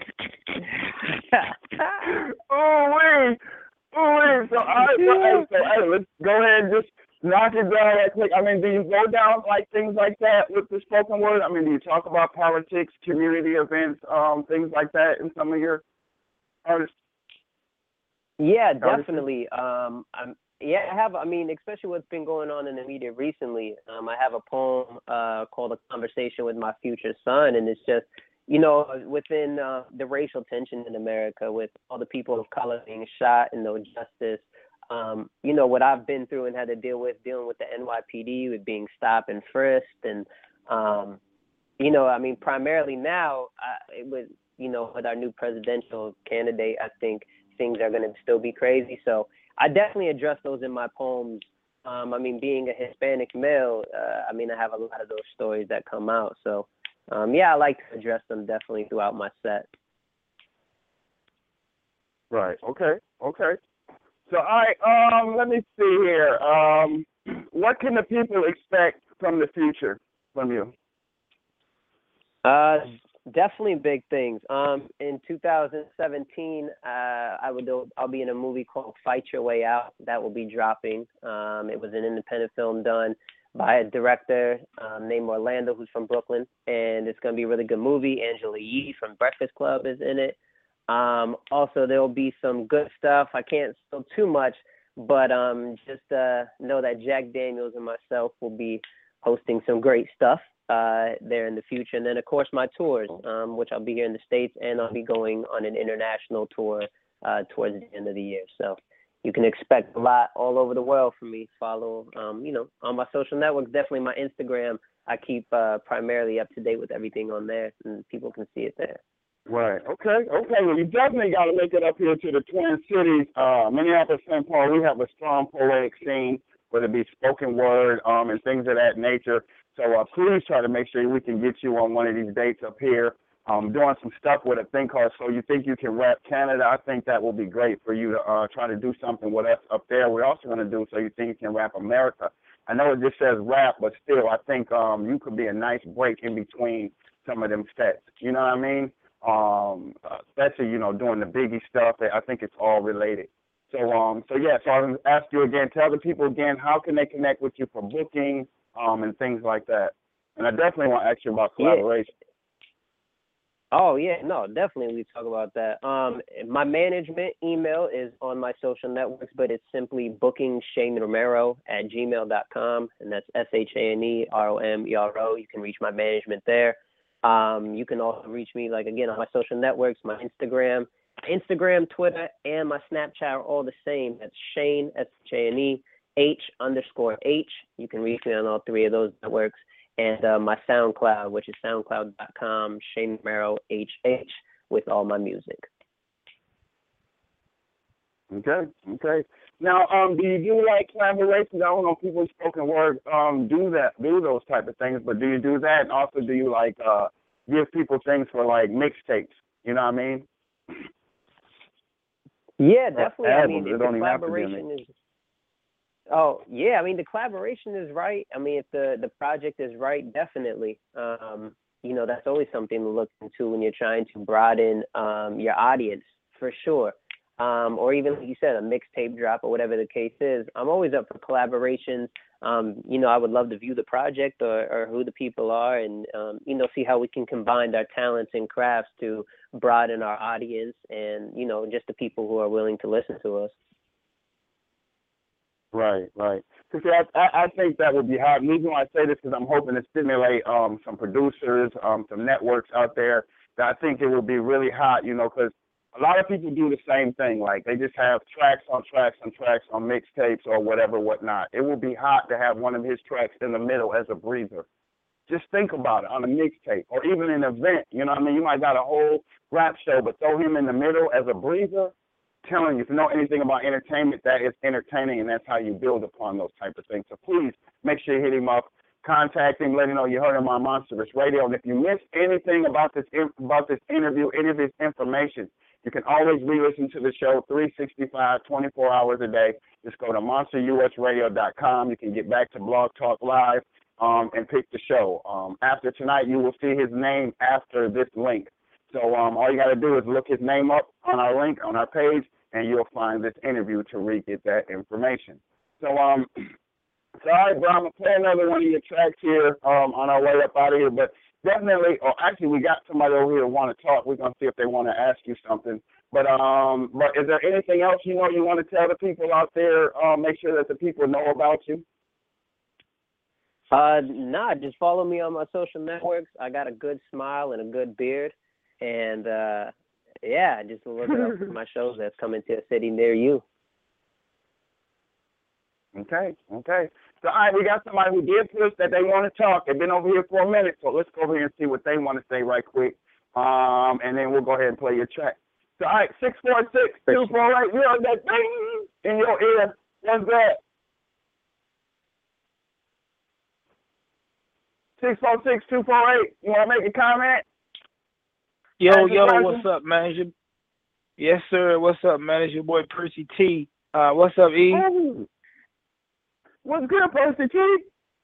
Ooh-wee. So hey, let's go ahead and just knock it down right quick. Do you go down like things like that with the spoken word? Do you talk about politics, community events, things like that in some of your artists? Yeah, definitely. I have. Especially what's been going on in the media recently. I have a poem called "A Conversation with My Future Son," and it's just, within the racial tension in America, with all the people of color being shot and no justice. What I've been through and had to dealing with the NYPD, with being stopped and frisked, and primarily now with our new presidential candidate, I think things are going to still be crazy. So I definitely address those in my poems. Being a Hispanic male, I have a lot of those stories that come out. So I like to address them definitely throughout my set. Right. Okay. So, all right, let me see here. What can the people expect from the future from you? Definitely big things. In 2017, I'll be in a movie called Fight Your Way Out. That will be dropping. It was an independent film done by a director named Orlando, who's from Brooklyn, and it's going to be a really good movie. Angela Yee from Breakfast Club is in it. Also, there will be some good stuff. I can't spill too much, but just know that Jack Daniels and myself will be hosting some great stuff there in the future. And then, of course, my tours, which I'll be here in the States, and I'll be going on an international tour towards the end of the year. So you can expect a lot all over the world from me. Follow, on my social networks, definitely my Instagram. I keep primarily up to date with everything on there, and people can see it there. Right. Okay. Well, you definitely got to make it up here to the Twin Cities. Minneapolis, St. Paul, we have a strong poetic scene, whether it be spoken word and things of that nature. So please try to make sure we can get you on one of these dates up here. Doing some stuff with a thing called So You Think You Can Rap Canada. I think that will be great for you to try to do something with us up there. We're also going to do So You Think You Can Rap America. I know it just says rap, but still, I think you could be a nice break in between some of them sets. You know what I mean? Especially, doing the Biggie stuff. I think it's all related. So I'm going to ask you again, tell the people again, how can they connect with you for booking and things like that? And I definitely want to ask you about collaboration. Yeah. Oh, yeah, no, definitely we talk about that. My management email is on my social networks, but it's simply bookingShaneRomero@gmail.com, and that's ShaneRomero. You can reach my management there. You can also reach me, on my social networks, my Instagram, Twitter, and my Snapchat are all the same. That's Shane, Shane, H_H. You can reach me on all three of those networks. And my SoundCloud, which is soundcloud.com, Shane Romero, HH, with all my music. Okay. Now, do you do like collaborations? I don't know if people in spoken word do those type of things, but do you do that? And also, do you like give people things for like mixtapes? You know what I mean? Yeah, definitely. I mean, the collaboration is. Oh yeah, I mean the collaboration is right. I mean, if the project is right, definitely. That's always something to look into when you're trying to broaden your audience, for sure. Or even, like you said, a mixtape drop or whatever the case is. I'm always up for collaborations. I would love to view the project or who the people are and, see how we can combine our talents and crafts to broaden our audience and, just the people who are willing to listen to us. Right. Because I think that would be hard. The reason why I say this is I'm hoping to stimulate some producers, some networks out there that I think it will be really hot, because a lot of people do the same thing. Like they just have tracks on mixtapes or whatnot. It would be hot to have one of his tracks in the middle as a breather. Just think about it on a mixtape or even an event. You know what I mean? You might got a whole rap show, but throw him in the middle as a breather. Telling you, if you know anything about entertainment, that is entertaining, and that's how you build upon those type of things. So please make sure you hit him up, contact him, let him know you heard him on Monstrous Radio. And if you missed anything about this interview, any of his information, you can always re-listen to the show 365, 24 hours a day. Just go to monsterusradio.com. You can get back to Blog Talk Live and pick the show. After tonight, you will see his name after this link. So all you got to do is look his name up on our link, on our page, and you'll find this interview to get that information. So, all right, bro, I'm going to play another one of your tracks here on our way up out of here. But definitely, actually, we got somebody over here who want to talk. We're going to see if they want to ask you something. But is there anything else you want to tell the people out there? Make sure that the people know about you. Just follow me on my social networks. I got a good smile and a good beard. And, just look up for my shows that's coming to a city near you. Okay. So, all right, we got somebody who did push that they want to talk. They've been over here for a minute, so let's go over here and see what they want to say right quick. And then we'll go ahead and play your track. So, all right, 646-248, you heard that ding in your ear. What's that? 646-248, you want to make a comment? Yo, what's up, man? Yes, sir. What's up, man? It's your boy Percy T. What's up, E? Hey. What's good, Percy T?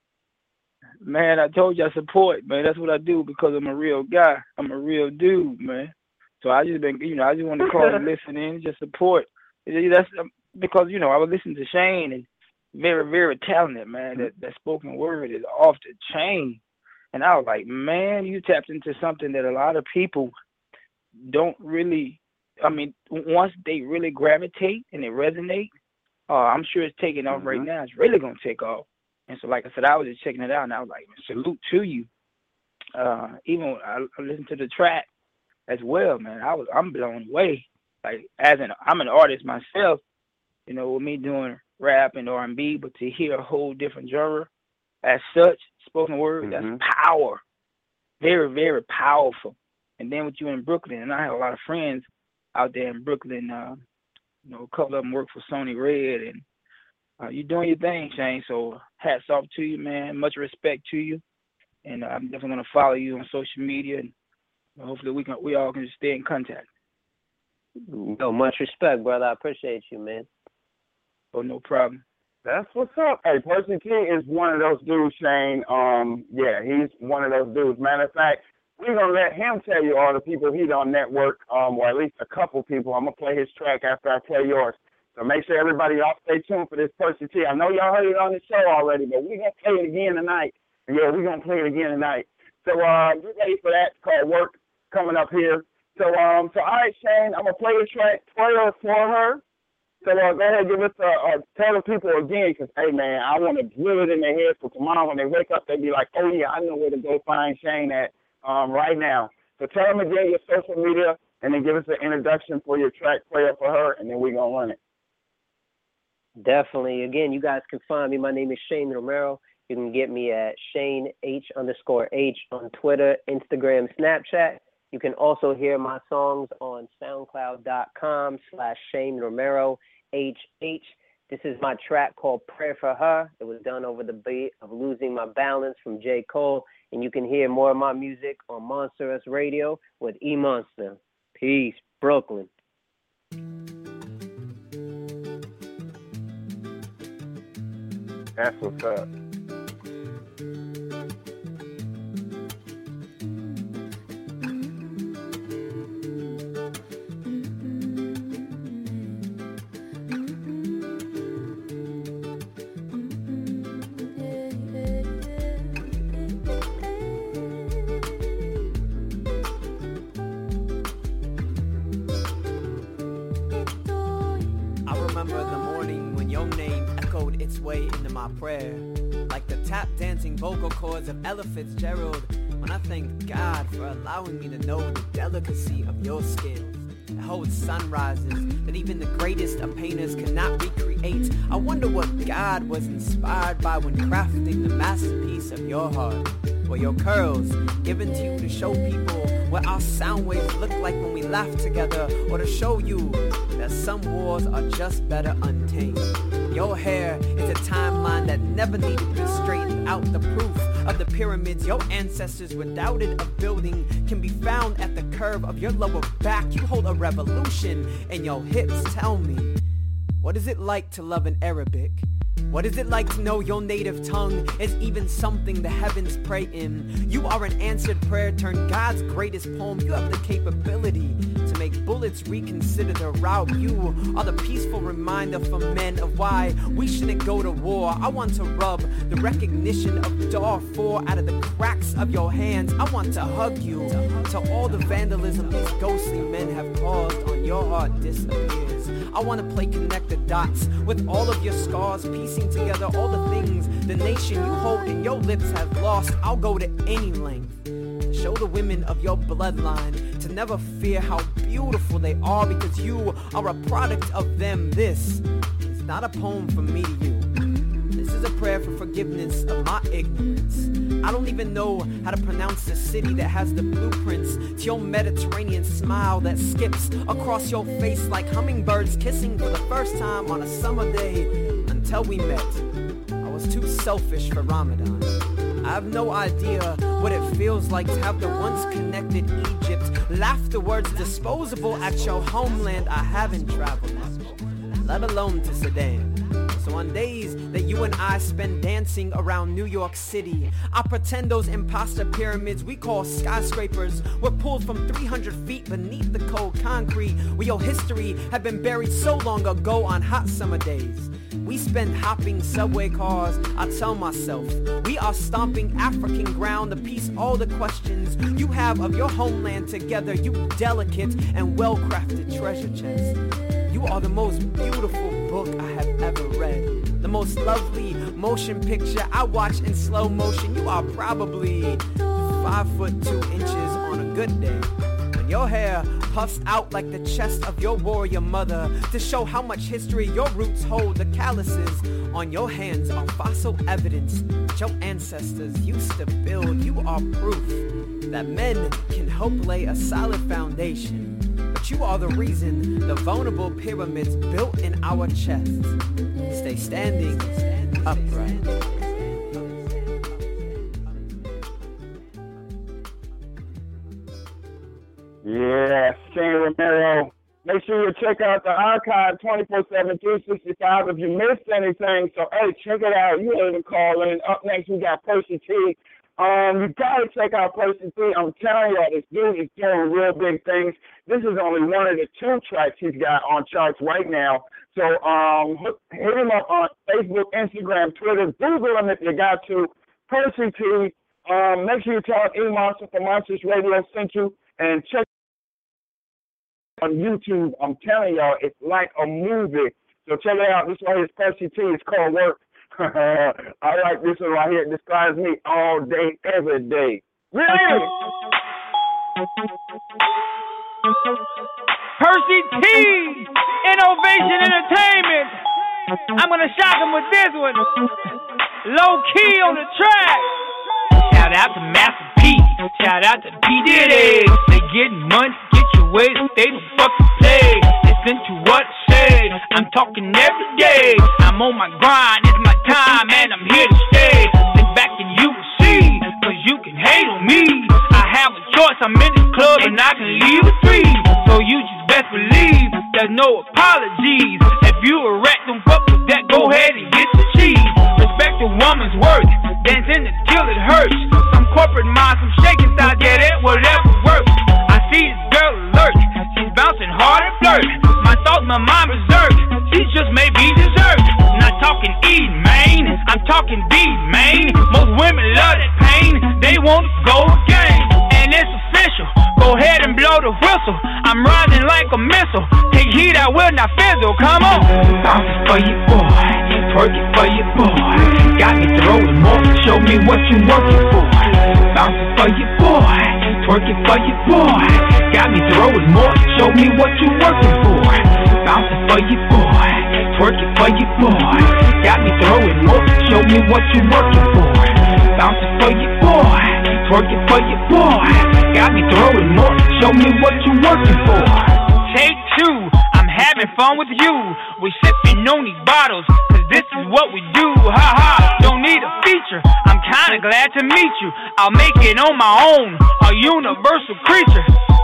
Man, I told you I support, man. That's what I do because I'm a real guy. I'm a real dude, man. So I just want to call and listen in, just support. That's because, I was listening to Shane and very, very talented, man. That spoken word is off the chain. And I was like, man, you tapped into something that a lot of people don't really, once they really gravitate and it resonate, I'm sure it's taking off right now. It's really going to take off. And so, like I said, I was just checking it out, and I was like, salute to you. Even I listened to the track as well, man. I'm blown away. Like, I'm an artist myself, with me doing rap and R&B, but to hear a whole different genre as such, spoken word, that's power. Very, very powerful. And then with you in Brooklyn, and I have a lot of friends out there in Brooklyn, a couple of them work for Sony Red, and you're doing your thing, Shane. So hats off to you, man. Much respect to you. And I'm definitely going to follow you on social media, and hopefully we all can just stay in contact. No, much respect, brother. I appreciate you, man. Oh, no problem. That's what's up. Hey, Percy T is one of those dudes, Shane. He's one of those dudes. Matter of fact, we're going to let him tell you all the people he's on network, or at least a couple people. I'm going to play his track after I play yours. So make sure everybody y'all stay tuned for this Percy T. I know y'all heard it on the show already, but we're going to play it again tonight. Yeah, we're going to play it again tonight. So get ready for that. It's called Work, coming up here. So all right, Shane, I'm going to play the track for her. So go ahead, give us tell the people again, because, hey, man, I want to drill it in their heads for tomorrow when they wake up, they be like, oh, yeah, I know where to go find Shane at right now. So tell them again your social media, and then give us an introduction for your track player for her, and then we're going to run it. Definitely. Again, you guys can find me. My name is Shane Romero. You can get me at ShaneH_H on Twitter, Instagram, Snapchat. You can also hear my songs on SoundCloud.com/Shane Romero HH. This is my track called Prayer for Her. It was done over the beat of Losing My Balance from J. Cole. And you can hear more of my music on Monster Radio with E Monster. Peace, Brooklyn. That's what's up. Prayer, like the tap dancing vocal cords of Ella Fitzgerald, when I thank God for allowing me to know the delicacy of your skills. It holds sunrises that even the greatest of painters cannot recreate. I wonder what God was inspired by when crafting the masterpiece of your heart. Were your curls given to you to show people what our sound waves look like when we laugh together, or to show you that some wars are just better untamed? Your hair is a timeline that never needed to be straightened out. The proof of the pyramids your ancestors were doubted of building can be found at the curve of your lower back. You hold a revolution in your hips. Tell me, what is it like to love in Arabic? What is it like to know your native tongue is even something the heavens pray in? You are an answered prayer turned God's greatest poem. You have the capability to make bullets reconsider the route. You are the peaceful reminder for men of why we shouldn't go to war. I want to rub the recognition of Darfur out of the cracks of your hands. I want to hug you till all the vandalism these ghostly men have caused on your heart disappears. I want to play connect the dots with all of your scars, piecing together all the things the nation you hold in your lips have lost. I'll go to any length to show the women of your bloodline to never fear how beautiful they are, because you are a product of them. This is not a poem from me to you. This is a prayer for forgiveness of my ignorance. I don't even know how to pronounce the city that has the blueprints to your Mediterranean smile that skips across your face like hummingbirds kissing for the first time on a summer day. Until we met, I was too selfish for Ramadan. I have no idea what it feels like to have the once connected Egypt laugh the words disposable at your homeland. I haven't traveled much, let alone to Sudan. So on days that you and I spend dancing around New York City, I pretend those imposter pyramids we call skyscrapers were pulled from 300 feet beneath the cold concrete, where your history had been buried so long ago on hot summer days. We spend hopping subway cars. I tell myself, we are stomping African ground to piece all the questions you have of your homeland together, you delicate and well-crafted treasure chest. You are the most beautiful book I have ever read, the most lovely motion picture I watch in slow motion. You are probably 5'2" on a good day. When your hair puffs out like the chest of your warrior mother to show how much history your roots hold. The calluses on your hands are fossil evidence that your ancestors used to build. You are proof that men can help lay a solid foundation. But you are the reason the vulnerable pyramids built in our chests stay standing upright. Yeah, Shane Romero. Make sure you check out the archive 24/7, 365 if you missed anything. So, hey, check it out. You ain't even call in. Up next, we got Percy T. You gotta check out Percy T. I'm telling y'all, this dude is doing real big things. This is only one of the 2 tracks he's got on charts right now. So, hit him up on Facebook, Instagram, Twitter. Google him if you got to. Percy T. Make sure you tell E Monster from Monsters Radio sent you, and check on YouTube. I'm telling y'all, it's like a movie. So check it out. This one is Percy T. It's called Work. I like this one right here. It describes me all day, every day. Really? Percy T. Innovation Entertainment. I'm gonna shock him with this one. Low key on the track. Shout out to Master P. Shout out to P. Diddy. They getting money, get your way, they don't fucking play. Listen to what I say. I'm talking every day. I'm on my grind, it's my time, and I'm here to stay. Sit back and you will see, cause you can hate on me. I have a choice, I'm in this club and I can leave it free. So you just best believe there's no apologies. If you a rat, don't fuck with that, go ahead and get the cheese. Respect a woman's worth, dancing until it hurts. Some corporate minds, some shaking thoughts, yeah, that whatever works. I see this girl alert, she's bouncing hard and flirt. My thoughts, my mind berserk, she just may be dessert. Not talking E, man, I'm talking D, man. Most women love that pain, they want to go again. And it's official, go ahead and blow the whistle. I'm rising like a missile, take heat, I will not fizzle, come on. Bounce it for your boy, twerk it for your boy. Got me throwing more, show me what you working for. Bounce it for your boy, twerk it for your boy. Got me throwing more, show me what you working for. Bounce it for your boy, twerk it for your boy. Got me throwing more, show me what you working for. Bounce it for your boy, twerk it for your boy. Got me throwing more, show me what you working for. Take two, I'm having fun with you. We sipping on these bottles, cause this is what we do. Ha ha, don't need a feature, I'm kinda glad to meet you. I'll make it on my own, a universal creature.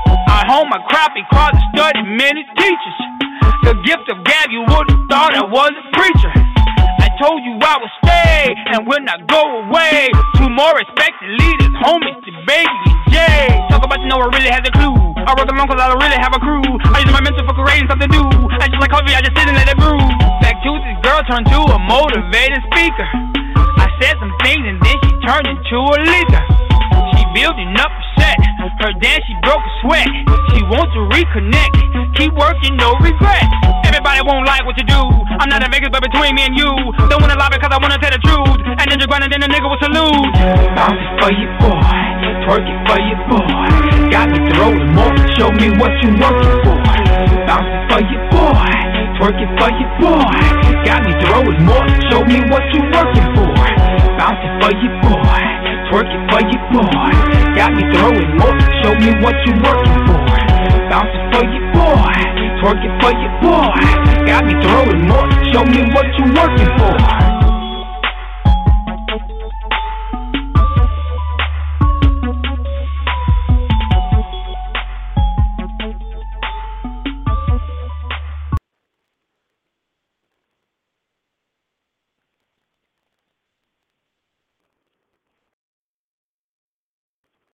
I hone my crappie, cause I studied many teachers. The gift of gab, you would've thought I was a preacher. I told you I would stay and will not go away. Two more respected leaders, homies to Baby and Jay. Talk about you know I really have a clue. I work alone cause I don't really have a crew. I use my mental for creating something new. I just like coffee, I just sit and let it brew. Back to this girl turned to a motivated speaker. I said some things and then she turned into a leaker. She building up a set, her dance she broke a sweat. She wants to reconnect, keep working, no regret. Everybody won't like what you do. I'm not in Vegas, but between me and you, don't wanna lie because I wanna tell the truth. And then you're grinding, then the nigga will salute. Bounce it for your boy, twerk it for your boy. Got me throwing more, show me what you working for. Bounce it for your boy, twerk it for your boy. Got me throwing more, show me what you working for. Bounce it for your boy, twerk it for your boy. Got me throwing more, show me what you working for. Bounce it for your boy, twerk it for your boy. Got me throwing more, show me what you working for.